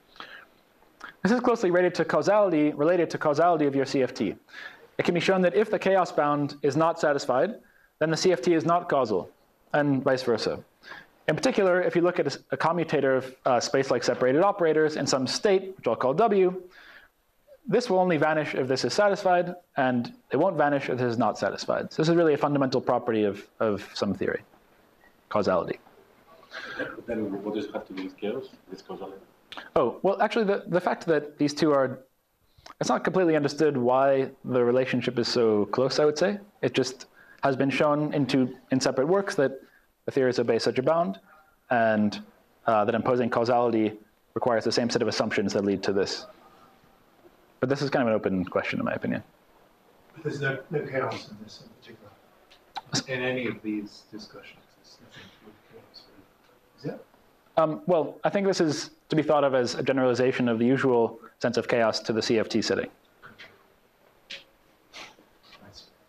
This is closely related to causality, related to causality of your C F T. It can be shown that if the chaos bound is not satisfied, then the C F T is not causal, and vice versa. In particular, if you look at a, a commutator of uh, space-like separated operators in some state, which I'll call W, this will only vanish if this is satisfied, and it won't vanish if this is not satisfied. So this is really a fundamental property of, of some theory, causality. But then what does it have to do with chaos, with causality? Oh, well, actually, the, the fact that these two are, it's not completely understood why the relationship is so close, I would say. It just has been shown in, two, in separate works that the theories obey such a bound, and uh, that imposing causality requires the same set of assumptions that lead to this. But this is kind of an open question, in my opinion. But there's no, no chaos in this in particular. In any of these discussions, there's nothing with chaos. Is it? Um, well, I think this is to be thought of as a generalization of the usual sense of chaos to the C F T setting.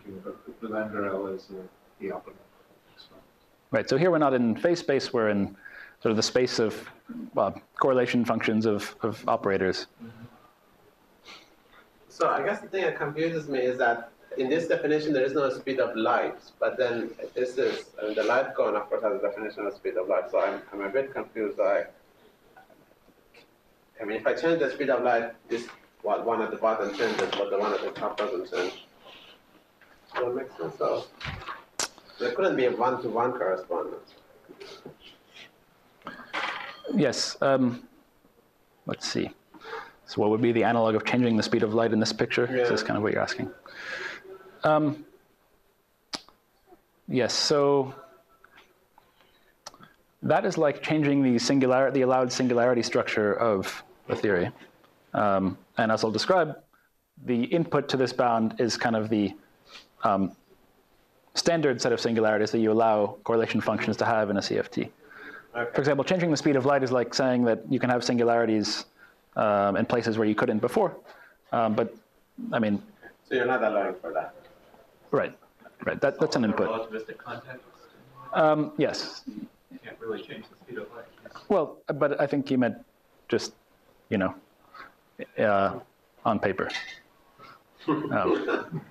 here, but the lambda L is uh, the upper limit. Right, so here we're not in phase space, we're in sort of the space of uh, correlation functions of, of operators. So I guess the thing that confuses me is that in this definition there is no speed of light, but then this is, I mean, the light cone of course has a definition of speed of light, so I'm, I'm a bit confused. I, I mean, if I change the speed of light, this what one at the bottom changes, but the one at the top doesn't change. Does that make sense? So there couldn't be a one-to-one correspondence. Yes, um, let's see. So what would be the analog of changing the speed of light in this picture? Yeah. Is this kind of what you're asking? Um, yes, so that is like changing the singularity, the allowed singularity structure of the theory. Um, and as I'll describe, the input to this bound is kind of the um, standard set of singularities that you allow correlation functions to have in a C F T. Okay. For example, changing the speed of light is like saying that you can have singularities um, in places where you couldn't before. Um, but, I mean... So you're not allowing for that? Right, right. That, that's an input. Relativistic context. Um, yes. You can't really change the speed of light. Well, but I think you meant just, you know, uh, on paper. Um,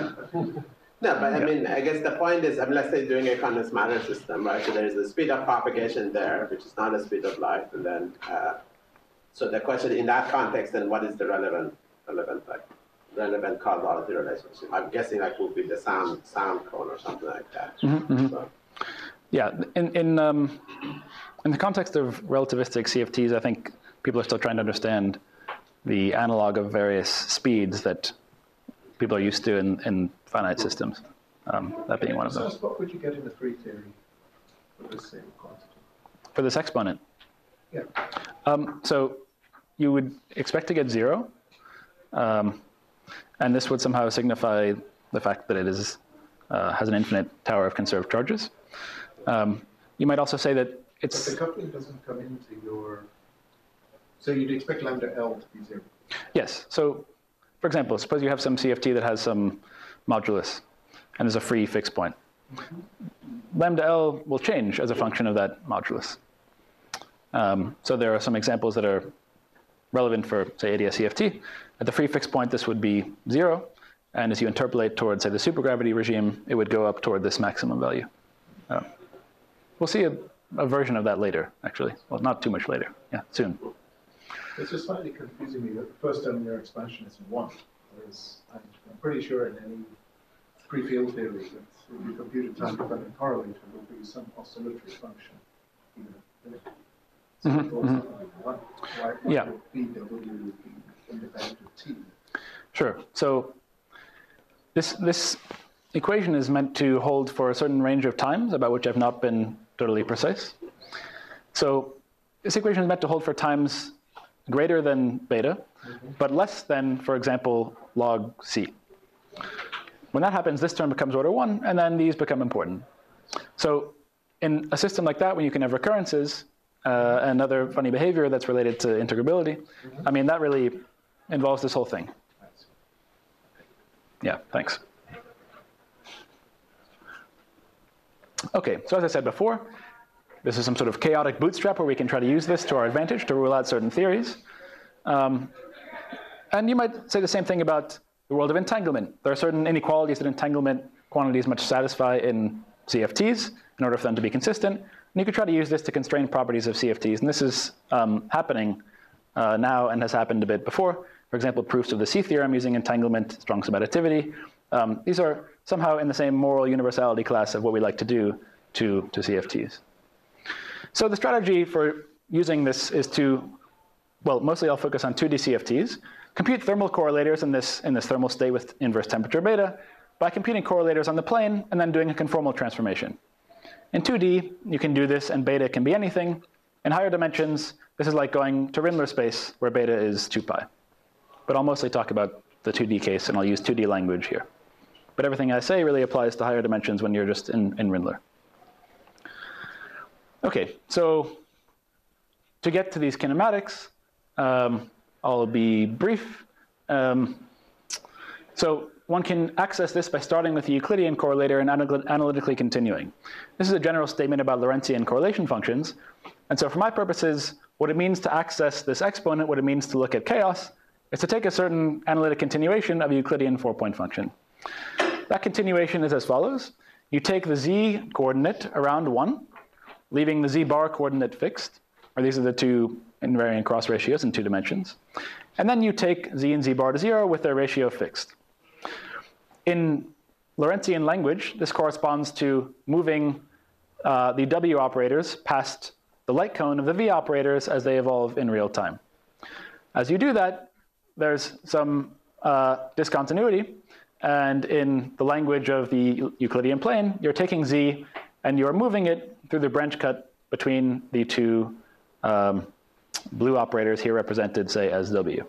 No, but I mean, I guess the point is, I mean, let's say doing a condensed matter system, right? So there is the speed of propagation there, which is not the speed of light, and then, uh, so the question in that context, then what is the relevant, relevant, like, relevant causality relationship? I'm guessing like would be the sound, sound cone or something like that. Mm-hmm, mm-hmm. So. Yeah, in in um, in the context of relativistic C F Ts, I think people are still trying to understand the analog of various speeds that people are used to in, in finite systems, um, that being one of So them. what would you get in the free theory for this same quantity? For this exponent, Yeah. um, so you would expect to get zero, um, and this would somehow signify the fact that it is uh, has an infinite tower of conserved charges. Um, you might also say that it's... But the coupling doesn't come into your... So you'd expect lambda L to be zero. Yes, so for example, suppose you have some C F T that has some modulus, and there's a free fixed point. Mm-hmm. Lambda L will change as a function of that modulus. Um, so there are some examples that are relevant for, say, A D S C F T. At the free fixed point, this would be zero. And as you interpolate towards, say, the supergravity regime, it would go up toward this maximum value. Uh, we'll see a, a version of that later, actually. Well, not too much later. Yeah, soon. It's just slightly confusing me that the first term in your expansion is one, whereas I'm, I'm pretty sure in any free field theory that if you compute a time-dependent correlator, there will be some oscillatory function. Even if so Mhm, it goes mhm. up by one. Why, why Yeah. would B W be independent of T? Sure. So this, this equation is meant to hold for a certain range of times about which I've not been totally precise. So this equation is meant to hold for times greater than beta, mm-hmm. but less than, for example, log C. When that happens, this term becomes order one, and then these become important. So in a system like that, when you can have recurrences uh, and other funny behavior that's related to integrability, mm-hmm. I mean, that really involves this whole thing. Yeah, thanks. Okay, so as I said before, this is some sort of chaotic bootstrap where we can try to use this to our advantage to rule out certain theories. Um, and you might say the same thing about the world of entanglement. There are certain inequalities that entanglement quantities must satisfy in C F Ts in order for them to be consistent. And you could try to use this to constrain properties of C F Ts. And this is um, happening uh, now and has happened a bit before. For example, proofs of the C theorem using entanglement, strong subadditivity. Um, these are somehow in the same moral universality class of what we like to do to, to C F Ts. So the strategy for using this is to, well, mostly I'll focus on two D C F Ts, compute thermal correlators in this, in this thermal state with inverse temperature beta by computing correlators on the plane and then doing a conformal transformation. In two D, you can do this and beta can be anything. In higher dimensions, this is like going to Rindler space where beta is two pi. But I'll mostly talk about the two D case and I'll use two D language here. But everything I say really applies to higher dimensions when you're just in, in Rindler. Okay, so to get to these kinematics, um, I'll be brief. Um, So one can access this by starting with the Euclidean correlator and analy analytically continuing. This is a general statement about Lorentzian correlation functions. And so for my purposes, what it means to access this exponent, what it means to look at chaos, is to take a certain analytic continuation of a Euclidean four-point function. That continuation is as follows. You take the z coordinate around one, leaving the z bar coordinate fixed, or these are the two invariant cross ratios in two dimensions. And then you take z and z bar to zero with their ratio fixed. In Lorentzian language, this corresponds to moving uh, the w operators past the light cone of the v operators as they evolve in real time. As you do that, there's some uh, discontinuity. And in the language of the Euclidean plane, you're taking z and you're moving it through the branch cut between the two um, blue operators here represented, say, as w.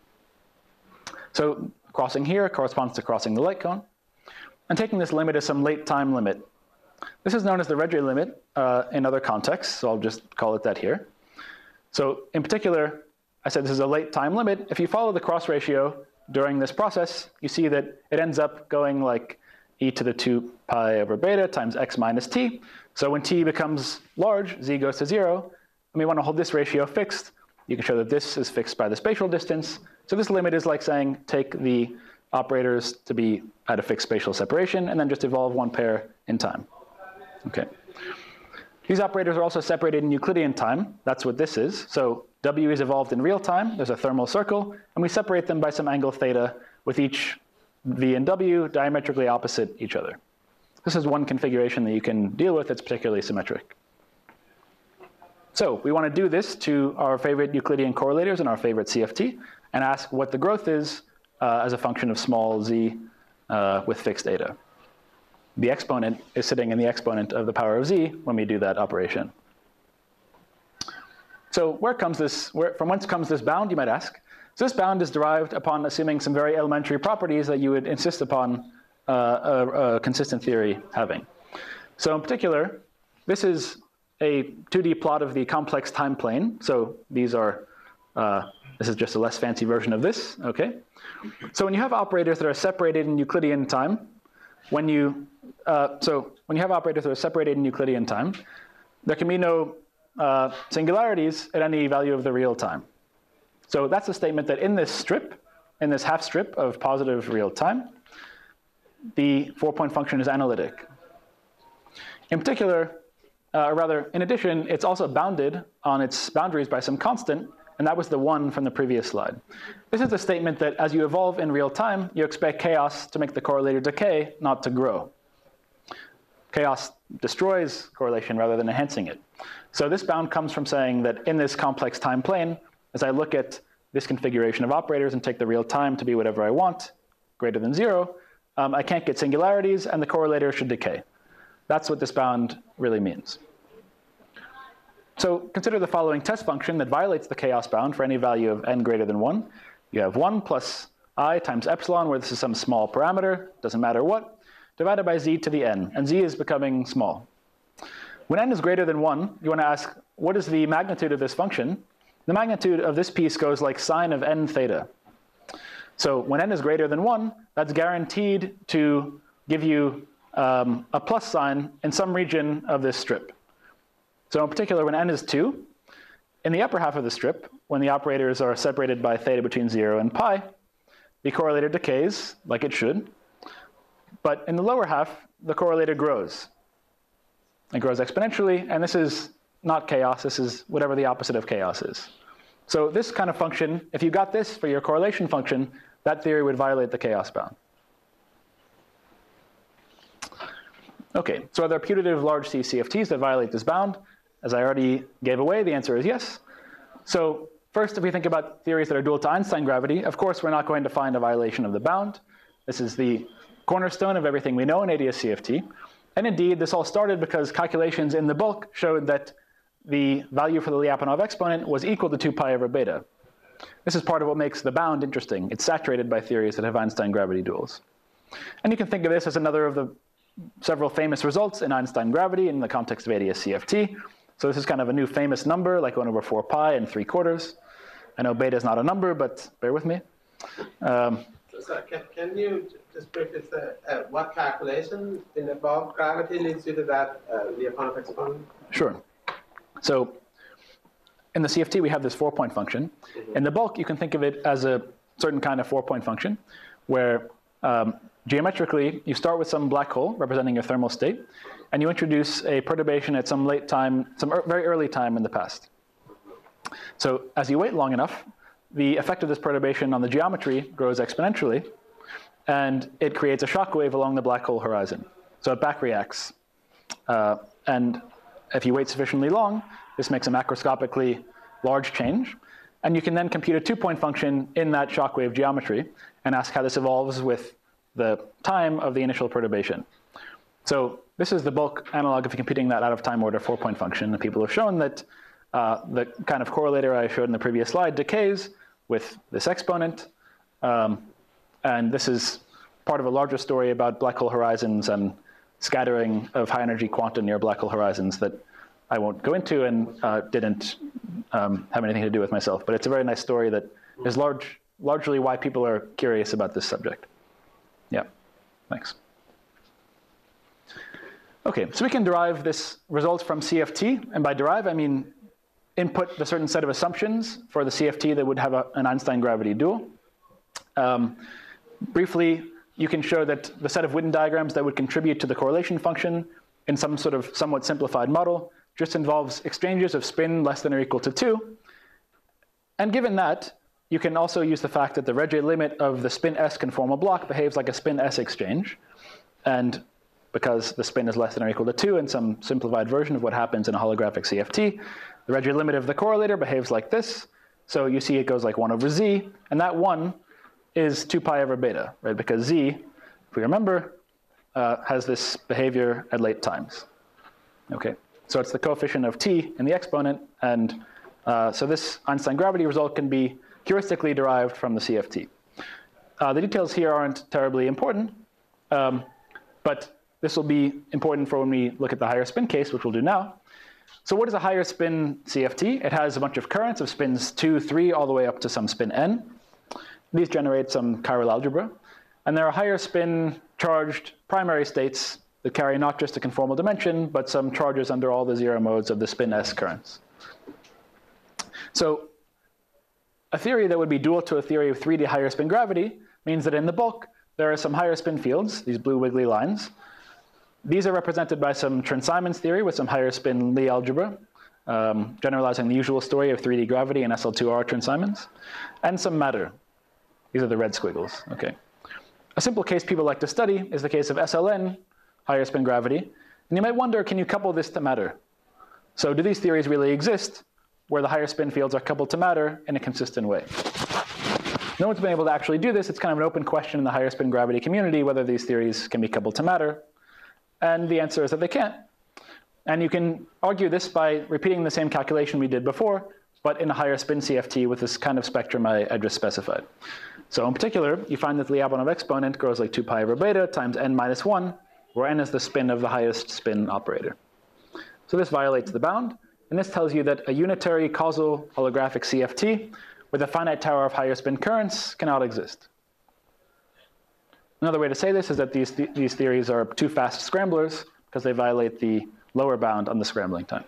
So crossing here corresponds to crossing the light cone. And taking this limit is some late time limit. This is known as the Redre limit uh, in other contexts, so I'll just call it that here. So in particular, I said this is a late time limit. If you follow the cross ratio during this process, you see that it ends up going like e to the two pi over beta times x minus t. So when t becomes large, z goes to zero, and we want to hold this ratio fixed. You can show that this is fixed by the spatial distance. So this limit is like saying take the operators to be at a fixed spatial separation and then just evolve one pair in time. Okay. These operators are also separated in Euclidean time. That's what this is. So w is evolved in real time. There's a thermal circle. And we separate them by some angle theta with each v and w diametrically opposite each other. This is one configuration that you can deal with that's particularly symmetric. So we want to do this to our favorite Euclidean correlators and our favorite C F T and ask what the growth is uh, as a function of small z uh, with fixed eta. The exponent is sitting in the exponent of the power of z when we do that operation. So where comes this, where, from whence comes this bound, you might ask? So this bound is derived upon assuming some very elementary properties that you would insist upon uh, a, a consistent theory having. So in particular, this is a two D plot of the complex time plane. So these are, uh, this is just a less fancy version of this, okay? So when you have operators that are separated in Euclidean time, when you, uh, so when you have operators that are separated in Euclidean time, there can be no uh, singularities at any value of the real time. So that's a statement that in this strip, in this half strip of positive real time, the four-point function is analytic. In particular, uh, or rather, in addition, it's also bounded on its boundaries by some constant, and that was the one from the previous slide. This is a statement that as you evolve in real time, you expect chaos to make the correlator decay, not to grow. Chaos destroys correlation rather than enhancing it. So this bound comes from saying that in this complex time plane, as I look at this configuration of operators and take the real time to be whatever I want, greater than zero, um, I can't get singularities, and the correlator should decay. That's what this bound really means. So consider the following test function that violates the chaos bound for any value of n greater than one. You have one plus I times epsilon, where this is some small parameter, doesn't matter what, divided by z to the n, and z is becoming small. When n is greater than one, you want to ask, what is the magnitude of this function? The magnitude of this piece goes like sine of n theta. So when n is greater than one, that's guaranteed to give you um, a plus sign in some region of this strip. So in particular, when n is two, in the upper half of the strip, when the operators are separated by theta between zero and pi, the correlator decays, like it should. But in the lower half, the correlator grows. It grows exponentially, and this is not chaos. This is whatever the opposite of chaos is. So this kind of function, if you got this for your correlation function, that theory would violate the chaos bound. Okay, so are there putative large C C F Ts that violate this bound? As I already gave away, the answer is yes. So first, if we think about theories that are dual to Einstein gravity, of course, we're not going to find a violation of the bound. This is the cornerstone of everything we know in A D S C F T. And indeed, this all started because calculations in the bulk showed that the value for the Lyapunov exponent was equal to two pi over beta. This is part of what makes the bound interesting. It's saturated by theories that have Einstein gravity duals. And you can think of this as another of the several famous results in Einstein gravity in the context of A D S C F T. So this is kind of a new famous number, like one over four pi and three quarters. I know beta is not a number, but bear with me. Um, so can, can you just briefly say uh, what calculation in the bulk gravity leads you to that uh, Lyapunov exponent? Sure. So in the C F T, we have this four-point function. Mm-hmm. In the bulk, you can think of it as a certain kind of four-point function, where um, geometrically, you start with some black hole representing your thermal state, and you introduce a perturbation at some late time, some er very early time in the past. So as you wait long enough, the effect of this perturbation on the geometry grows exponentially, and it creates a shock wave along the black hole horizon. So it back reacts. Uh, and if you wait sufficiently long, this makes a macroscopically large change. And you can then compute a two-point function in that shock wave geometry and ask how this evolves with the time of the initial perturbation. So this is the bulk analog of computing that out of time order four-point function. And people have shown that uh, the kind of correlator I showed in the previous slide decays with this exponent. Um, and this is part of a larger story about black hole horizons and scattering of high energy quanta near black hole horizons that I won't go into and uh, didn't um, have anything to do with myself. But it's a very nice story that is large, largely why people are curious about this subject. Yeah, thanks. Okay, so we can derive this result from C F T. And by derive, I mean input a certain set of assumptions for the C F T that would have a, an Einstein gravity dual. Um, briefly, you can show that the set of Witten diagrams that would contribute to the correlation function in some sort of somewhat simplified model just involves exchanges of spin less than or equal to two. And given that, you can also use the fact that the Regge limit of the spin S conformal block behaves like a spin S exchange. And because the spin is less than or equal to two in some simplified version of what happens in a holographic C F T, the Regge limit of the correlator behaves like this. So you see it goes like one over z, and that one is two pi over beta, right? Because z, if we remember, uh, has this behavior at late times. Okay, so it's the coefficient of t in the exponent, and uh, so this Einstein gravity result can be heuristically derived from the C F T. Uh, the details here aren't terribly important, um, but this will be important for when we look at the higher spin case, which we'll do now. So what is a higher spin C F T? It has a bunch of currents of spins two, three, all the way up to some spin n. These generate some chiral algebra. And there are higher spin charged primary states that carry not just a conformal dimension, but some charges under all the zero modes of the spin S currents. So a theory that would be dual to a theory of three D higher spin gravity means that in the bulk, there are some higher spin fields, these blue wiggly lines. These are represented by some Chern-Simons theory with some higher spin Lie algebra, um, generalizing the usual story of three D gravity and S L two R Chern-Simons, and some matter. These are the red squiggles, okay. A simple case people like to study is the case of S L N, higher spin gravity. And you might wonder, can you couple this to matter? So do these theories really exist where the higher spin fields are coupled to matter in a consistent way? No one's been able to actually do this. It's kind of an open question in the higher spin gravity community whether these theories can be coupled to matter. And the answer is that they can't. And you can argue this by repeating the same calculation we did before, but in a higher spin C F T with this kind of spectrum I, I just specified. So in particular, you find that the Lyapunov exponent grows like two pi over beta times n minus one, where n is the spin of the highest spin operator. So this violates the bound. And this tells you that a unitary causal holographic C F T with a finite tower of higher spin currents cannot exist. Another way to say this is that these, th these theories are too fast scramblers because they violate the lower bound on the scrambling time.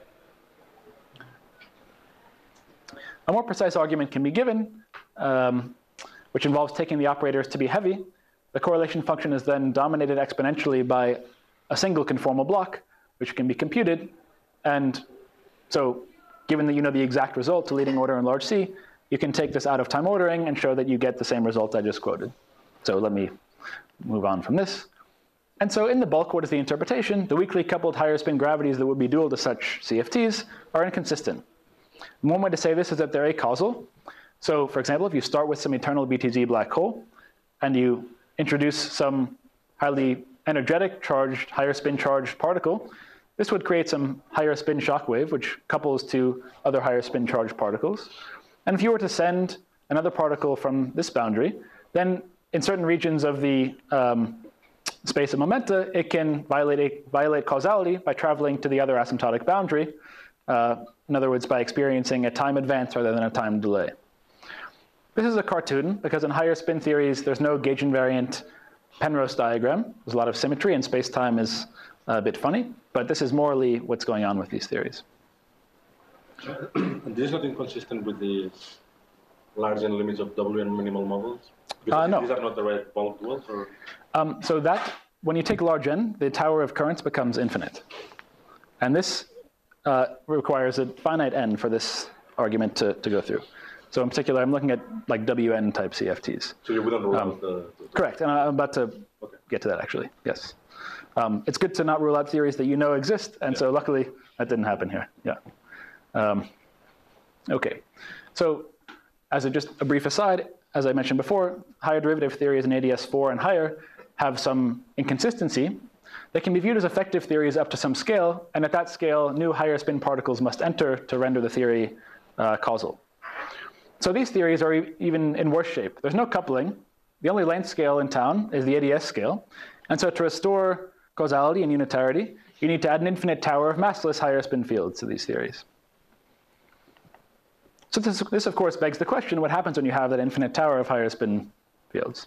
A more precise argument can be given, um, which involves taking the operators to be heavy. The correlation function is then dominated exponentially by a single conformal block, which can be computed. And so given that you know the exact result to leading order in large C, you can take this out of time ordering and show that you get the same result I just quoted. So let me move on from this. And so in the bulk, what is the interpretation? The weakly coupled higher spin gravities that would be dual to such C F Ts are inconsistent. And one way to say this is that they're acausal. So for example, if you start with some eternal B T Z black hole and you introduce some highly energetic charged, higher spin charged particle, this would create some higher spin shock wave, which couples to other higher spin charged particles. And if you were to send another particle from this boundary, then in certain regions of the um, space of momenta, it can violate, a, violate causality by traveling to the other asymptotic boundary. Uh, in other words, by experiencing a time advance rather than a time delay. This is a cartoon, because in higher spin theories, there's no gauge invariant Penrose diagram. There's a lot of symmetry, and space-time is a bit funny. But this is morally what's going on with these theories. And this is not inconsistent with the large n limits of W and minimal models? Uh, no. These are not the right bulk duals? Or? Um, so that, when you take large n, the tower of currents becomes infinite. And this uh, requires a finite n for this argument to, to go through. So in particular, I'm looking at like W N type C F Ts. So you wouldn't rule Um, out the, the... Correct, and I'm about to Okay. get to that actually, yes. Um, it's good to not rule out theories that you know exist, and Yeah. so luckily that didn't happen here, yeah. Um, okay, so as a, just a brief aside, as I mentioned before, higher derivative theories in A D S four and higher have some inconsistency. They can be viewed as effective theories up to some scale, and at that scale, new higher spin particles must enter to render the theory uh, causal. So these theories are e even in worse shape. There's no coupling. The only length scale in town is the A D S scale. And so to restore causality and unitarity, you need to add an infinite tower of massless higher spin fields to these theories. So this, this of course, begs the question, what happens when you have that infinite tower of higher spin fields?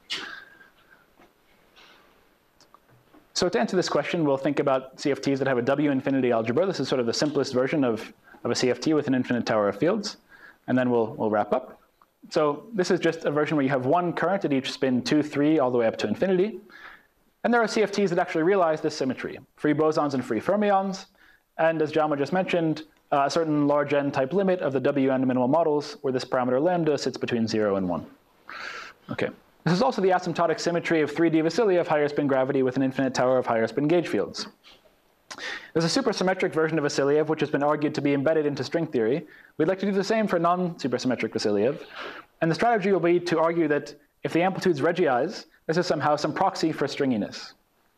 So to answer this question, we'll think about C F Ts that have a W infinity algebra. This is sort of the simplest version of, of a C F T with an infinite tower of fields. And then we'll, we'll wrap up. So this is just a version where you have one current at each spin two, three, all the way up to infinity. And there are C F Ts that actually realize this symmetry, free bosons and free fermions. And as Jaume just mentioned, uh, a certain large n type limit of the W n minimal models where this parameter lambda sits between zero and one. Okay. This is also the asymptotic symmetry of three D Vassiliev higher spin gravity with an infinite tower of higher spin gauge fields. There's a supersymmetric version of Vassiliev, which has been argued to be embedded into string theory. We'd like to do the same for non-supersymmetric Vassiliev. And the strategy will be to argue that if the amplitudes Regieize, this is somehow some proxy for stringiness.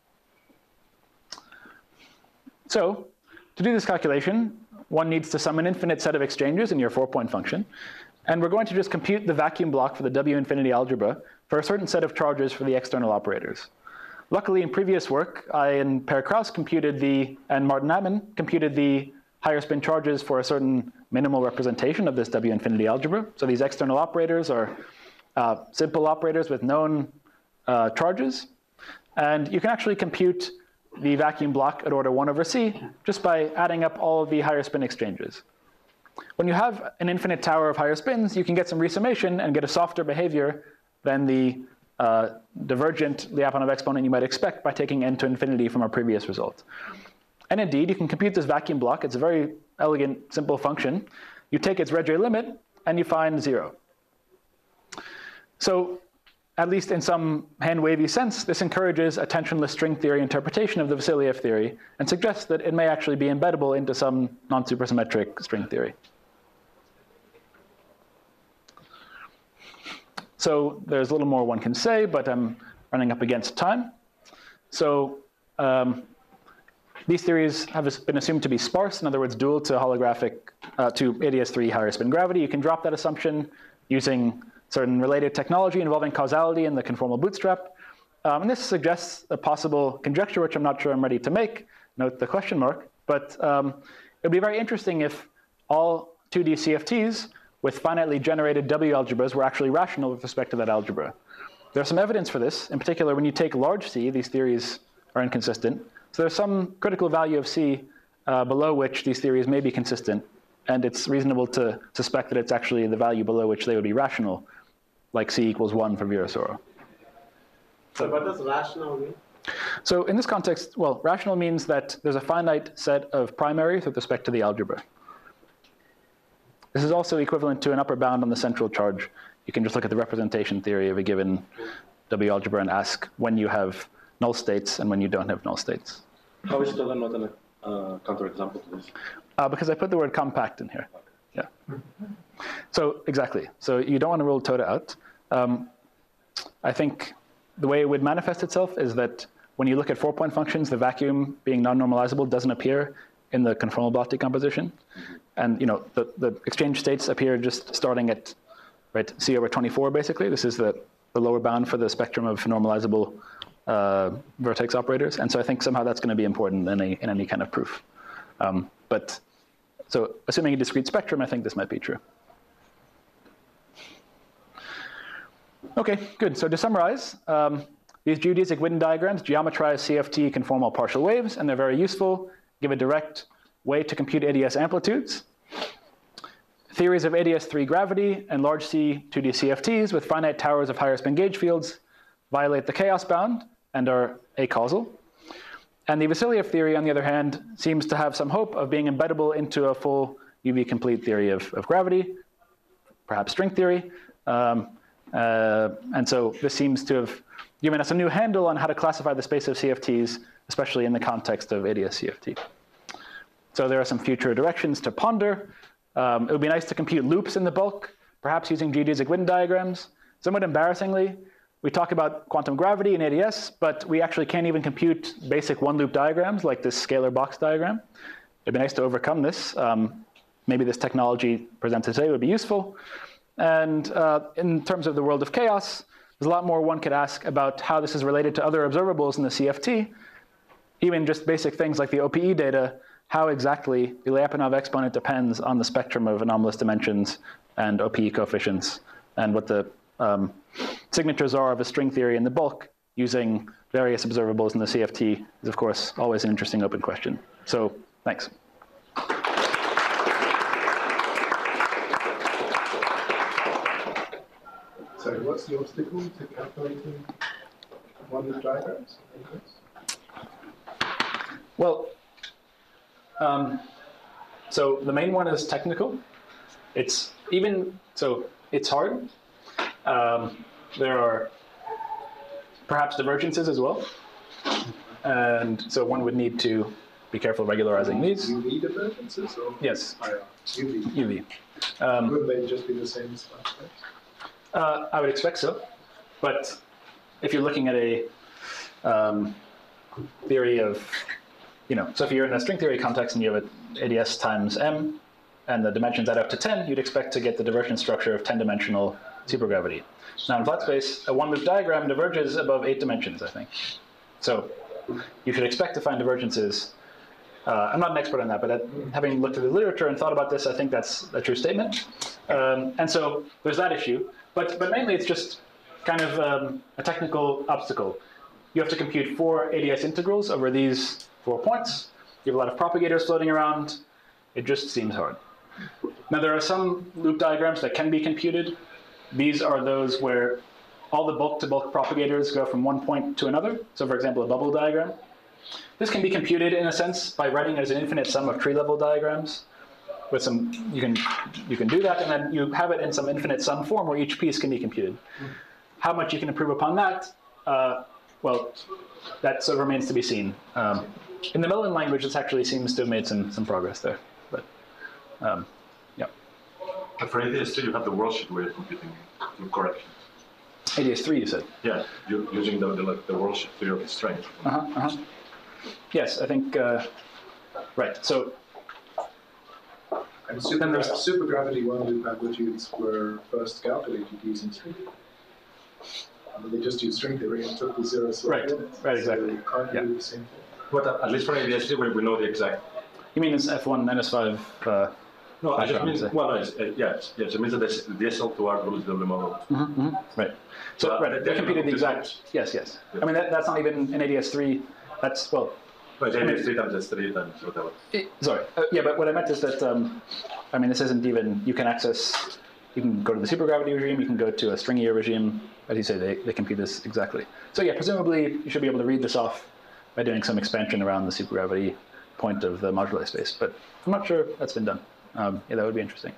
So to do this calculation, one needs to sum an infinite set of exchanges in your four-point function. And we're going to just compute the vacuum block for the W infinity algebra for a certain set of charges for the external operators. Luckily, in previous work, I and Per Kraus computed the, and Martin Ammon computed the higher spin charges for a certain minimal representation of this W infinity algebra. So these external operators are uh, simple operators with known uh, charges. And you can actually compute the vacuum block at order one over C just by adding up all of the higher spin exchanges. When you have an infinite tower of higher spins, you can get some resummation and get a softer behavior than the uh, divergent Lyapunov exponent you might expect by taking n to infinity from our previous result. And indeed, you can compute this vacuum block. It's a very elegant, simple function. You take its Regier limit, and you find zero. So at least in some hand-wavy sense, this encourages a tensionless string theory interpretation of the Vassiliev theory and suggests that it may actually be embeddable into some non-supersymmetric string theory. So there's a little more one can say, but I'm running up against time. So um, these theories have been assumed to be sparse, in other words, dual to holographic, uh, to A D S three higher spin gravity. You can drop that assumption using certain related technology involving causality and the conformal bootstrap. Um, and this suggests a possible conjecture, which I'm not sure I'm ready to make. Note the question mark. But um, it would be very interesting if all two D C F Ts with finitely generated W algebras were actually rational with respect to that algebra. There's some evidence for this. In particular, when you take large C, these theories are inconsistent. So there's some critical value of C uh, below which these theories may be consistent. And it's reasonable to suspect that it's actually the value below which they would be rational, like C equals one for Virasoro. So what does rational mean? So in this context, well, rational means that there's a finite set of primaries with respect to the algebra. This is also equivalent to an upper bound on the central charge. You can just look at the representation theory of a given W algebra and ask when you have null states and when you don't have null states. How is Toda not a uh, counterexample to this? Uh, because I put the word compact in here. Yeah. So exactly. So you don't want to rule Toda out. Um, I think the way it would manifest itself is that when you look at four-point functions, the vacuum being non-normalizable doesn't appear in the conformal block decomposition. And you know, the, the exchange states appear just starting at right, C over twenty-four, basically. This is the, the lower bound for the spectrum of normalizable uh, vertex operators. And so I think somehow that's going to be important in any, in any kind of proof. Um, but so assuming a discrete spectrum, I think this might be true. Okay, good. So to summarize, um, these geodesic Witten diagrams geometrize C F T conformal partial waves, and they're very useful, give a direct way to compute A D S amplitudes. Theories of A D S three gravity and large C two D C F Ts with finite towers of higher spin gauge fields violate the chaos bound and are acausal. And the Vasiliev theory, on the other hand, seems to have some hope of being embeddable into a full U V complete theory of, of gravity, perhaps string theory. Um, uh, and so this seems to have given us a new handle on how to classify the space of C F Ts, especially in the context of A D S C F T. So there are some future directions to ponder. Um, it would be nice to compute loops in the bulk, perhaps using geodesic Witten diagrams. Somewhat embarrassingly, we talk about quantum gravity in A D S, but we actually can't even compute basic one-loop diagrams like this scalar box diagram. It'd be nice to overcome this. Um, maybe this technology presented today would be useful. And uh, in terms of the world of chaos, there's a lot more one could ask about how this is related to other observables in the C F T. Even just basic things like the O P E data, how exactly the Lyapunov exponent depends on the spectrum of anomalous dimensions and O P E coefficients, and what the um, signatures are of a string theory in the bulk using various observables in the C F T is, of course, always an interesting open question. So, thanks. So what's the obstacle to calculating one-loop diagrams? Well, um, so the main one is technical. It's even, so it's hard. Um, there are perhaps divergences as well. And so one would need to be careful regularizing these. U V divergences? Or Yes, I R? U V. U V. Um, Could they just be the same as flat space? Uh, I would expect so, but if you're looking at a um, theory of, you know, so if you're in a string theory context and you have a A D S times m, and the dimensions add up to ten, you'd expect to get the divergence structure of ten-dimensional supergravity. Now in flat space, a one-loop diagram diverges above eight dimensions, I think. So you should expect to find divergences. Uh, I'm not an expert on that, but at, having looked at the literature and thought about this, I think that's a true statement. Um, and so there's that issue. But, but mainly it's just kind of um, a technical obstacle. You have to compute four A D S integrals over these four points. You have a lot of propagators floating around. It just seems hard. Now there are some loop diagrams that can be computed. These are those where all the bulk-to-bulk propagators go from one point to another. So for example, a bubble diagram. This can be computed in a sense by writing it as an infinite sum of tree-level diagrams. With some, you can you can do that, and then you have it in some infinite sum form where each piece can be computed. How much you can improve upon that, uh, well, that sort of remains to be seen. Um, in the Mellon language, this actually seems to have made some some progress there, but um, yeah. But for A D S three, you have the worldsheet way of computing corrections. A D S three, you said? Yeah, you, using the the, like, the worldsheet theory of strength. Uh huh. Uh huh. Yes, I think uh, right. So. And super, supergravity one-loop amplitudes were first calculated using string theory. I mean, they just used string theory and took the zero slope. Right, right, exactly. So you can't Yeah. do the same thing. But at, at least for A D S three, we, we know the exact. You mean it's F one minus five? Uh, No, I just background, mean, so- well, no, it's, uh, yes, yes, it means that this- the S L two R rules the model. Mm-hmm, mm-hmm. Right. So, Uh, right, they they computed the can exact. Yes, yes. I mean, that, that's not even in A D S three. That's, well, No, it's A D S three times S three times whatever. it, sorry. Uh, yeah, but what I meant is that, um, I mean, this isn't even, you can access, you can go to the supergravity regime, you can go to a stringier regime. As you say, they, they compute this exactly. So yeah, presumably you should be able to read this off by doing some expansion around the supergravity point of the moduli space, but I'm not sure that's been done. Um, yeah, that would be interesting.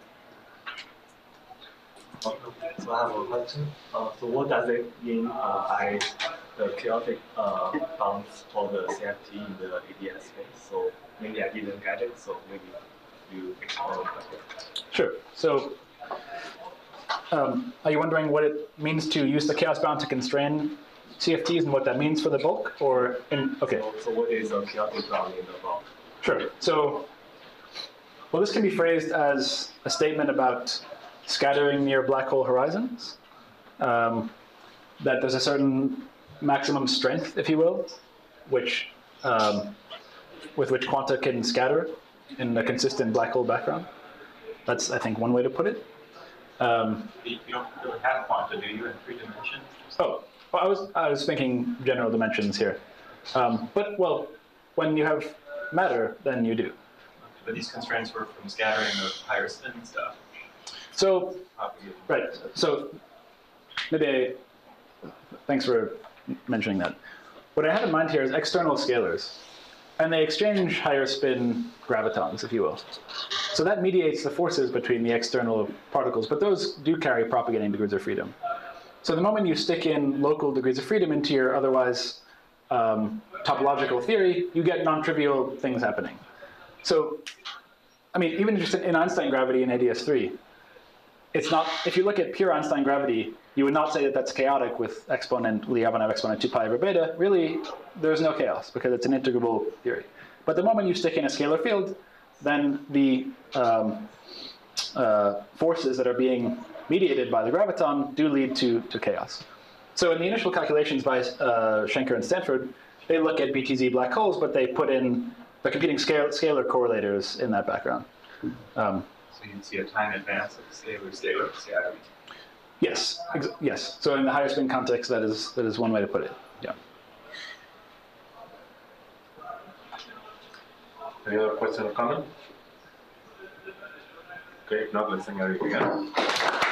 So I have a question. Uh, so what does it mean uh, by the chaotic uh, bounds for the C F T in the A D S space? So maybe I didn't get it, so maybe you explain it. Sure. So um, are you wondering what it means to use the chaos bound to constrain C F Ts and what that means for the bulk? Or in, okay. So, so what is a chaotic bound in the bulk? Sure. So, well, this can be phrased as a statement about scattering near black hole horizons, um, that there's a certain maximum strength, if you will, which um, with which quanta can scatter in a consistent black hole background. That's, I think, one way to put it. Um, You don't really have quanta, do you, in three dimensions? oh, well, I was I was thinking general dimensions here, um, but well, when you have matter, then you do. But these constraints were from scattering of higher spin stuff. So, Propagating. right. So maybe I, thanks for mentioning that. What I have in mind here is external scalars, and they exchange higher spin gravitons, if you will. So that mediates the forces between the external particles, but those do carry propagating degrees of freedom. So the moment you stick in local degrees of freedom into your otherwise um, topological theory, you get non-trivial things happening. So, I mean, even just in Einstein gravity in A D S three, it's not, if you look at pure Einstein gravity, you would not say that that's chaotic with exponent Lyavanov exponent two pi over beta. Really, there's no chaos because it's an integrable theory. But the moment you stick in a scalar field, then the um, uh, forces that are being mediated by the graviton do lead to, to chaos. So in the initial calculations by uh, Schenker and Stanford, they look at B T Z black holes, but they put in the computing scale, scalar correlators in that background. Um, So you'd see a time advance of scalar scalar scattering. yes, ex yes. So in the higher spin context, that is that is one way to put it. Yeah. Any other question or comment? Okay, if not, let's sing everything else.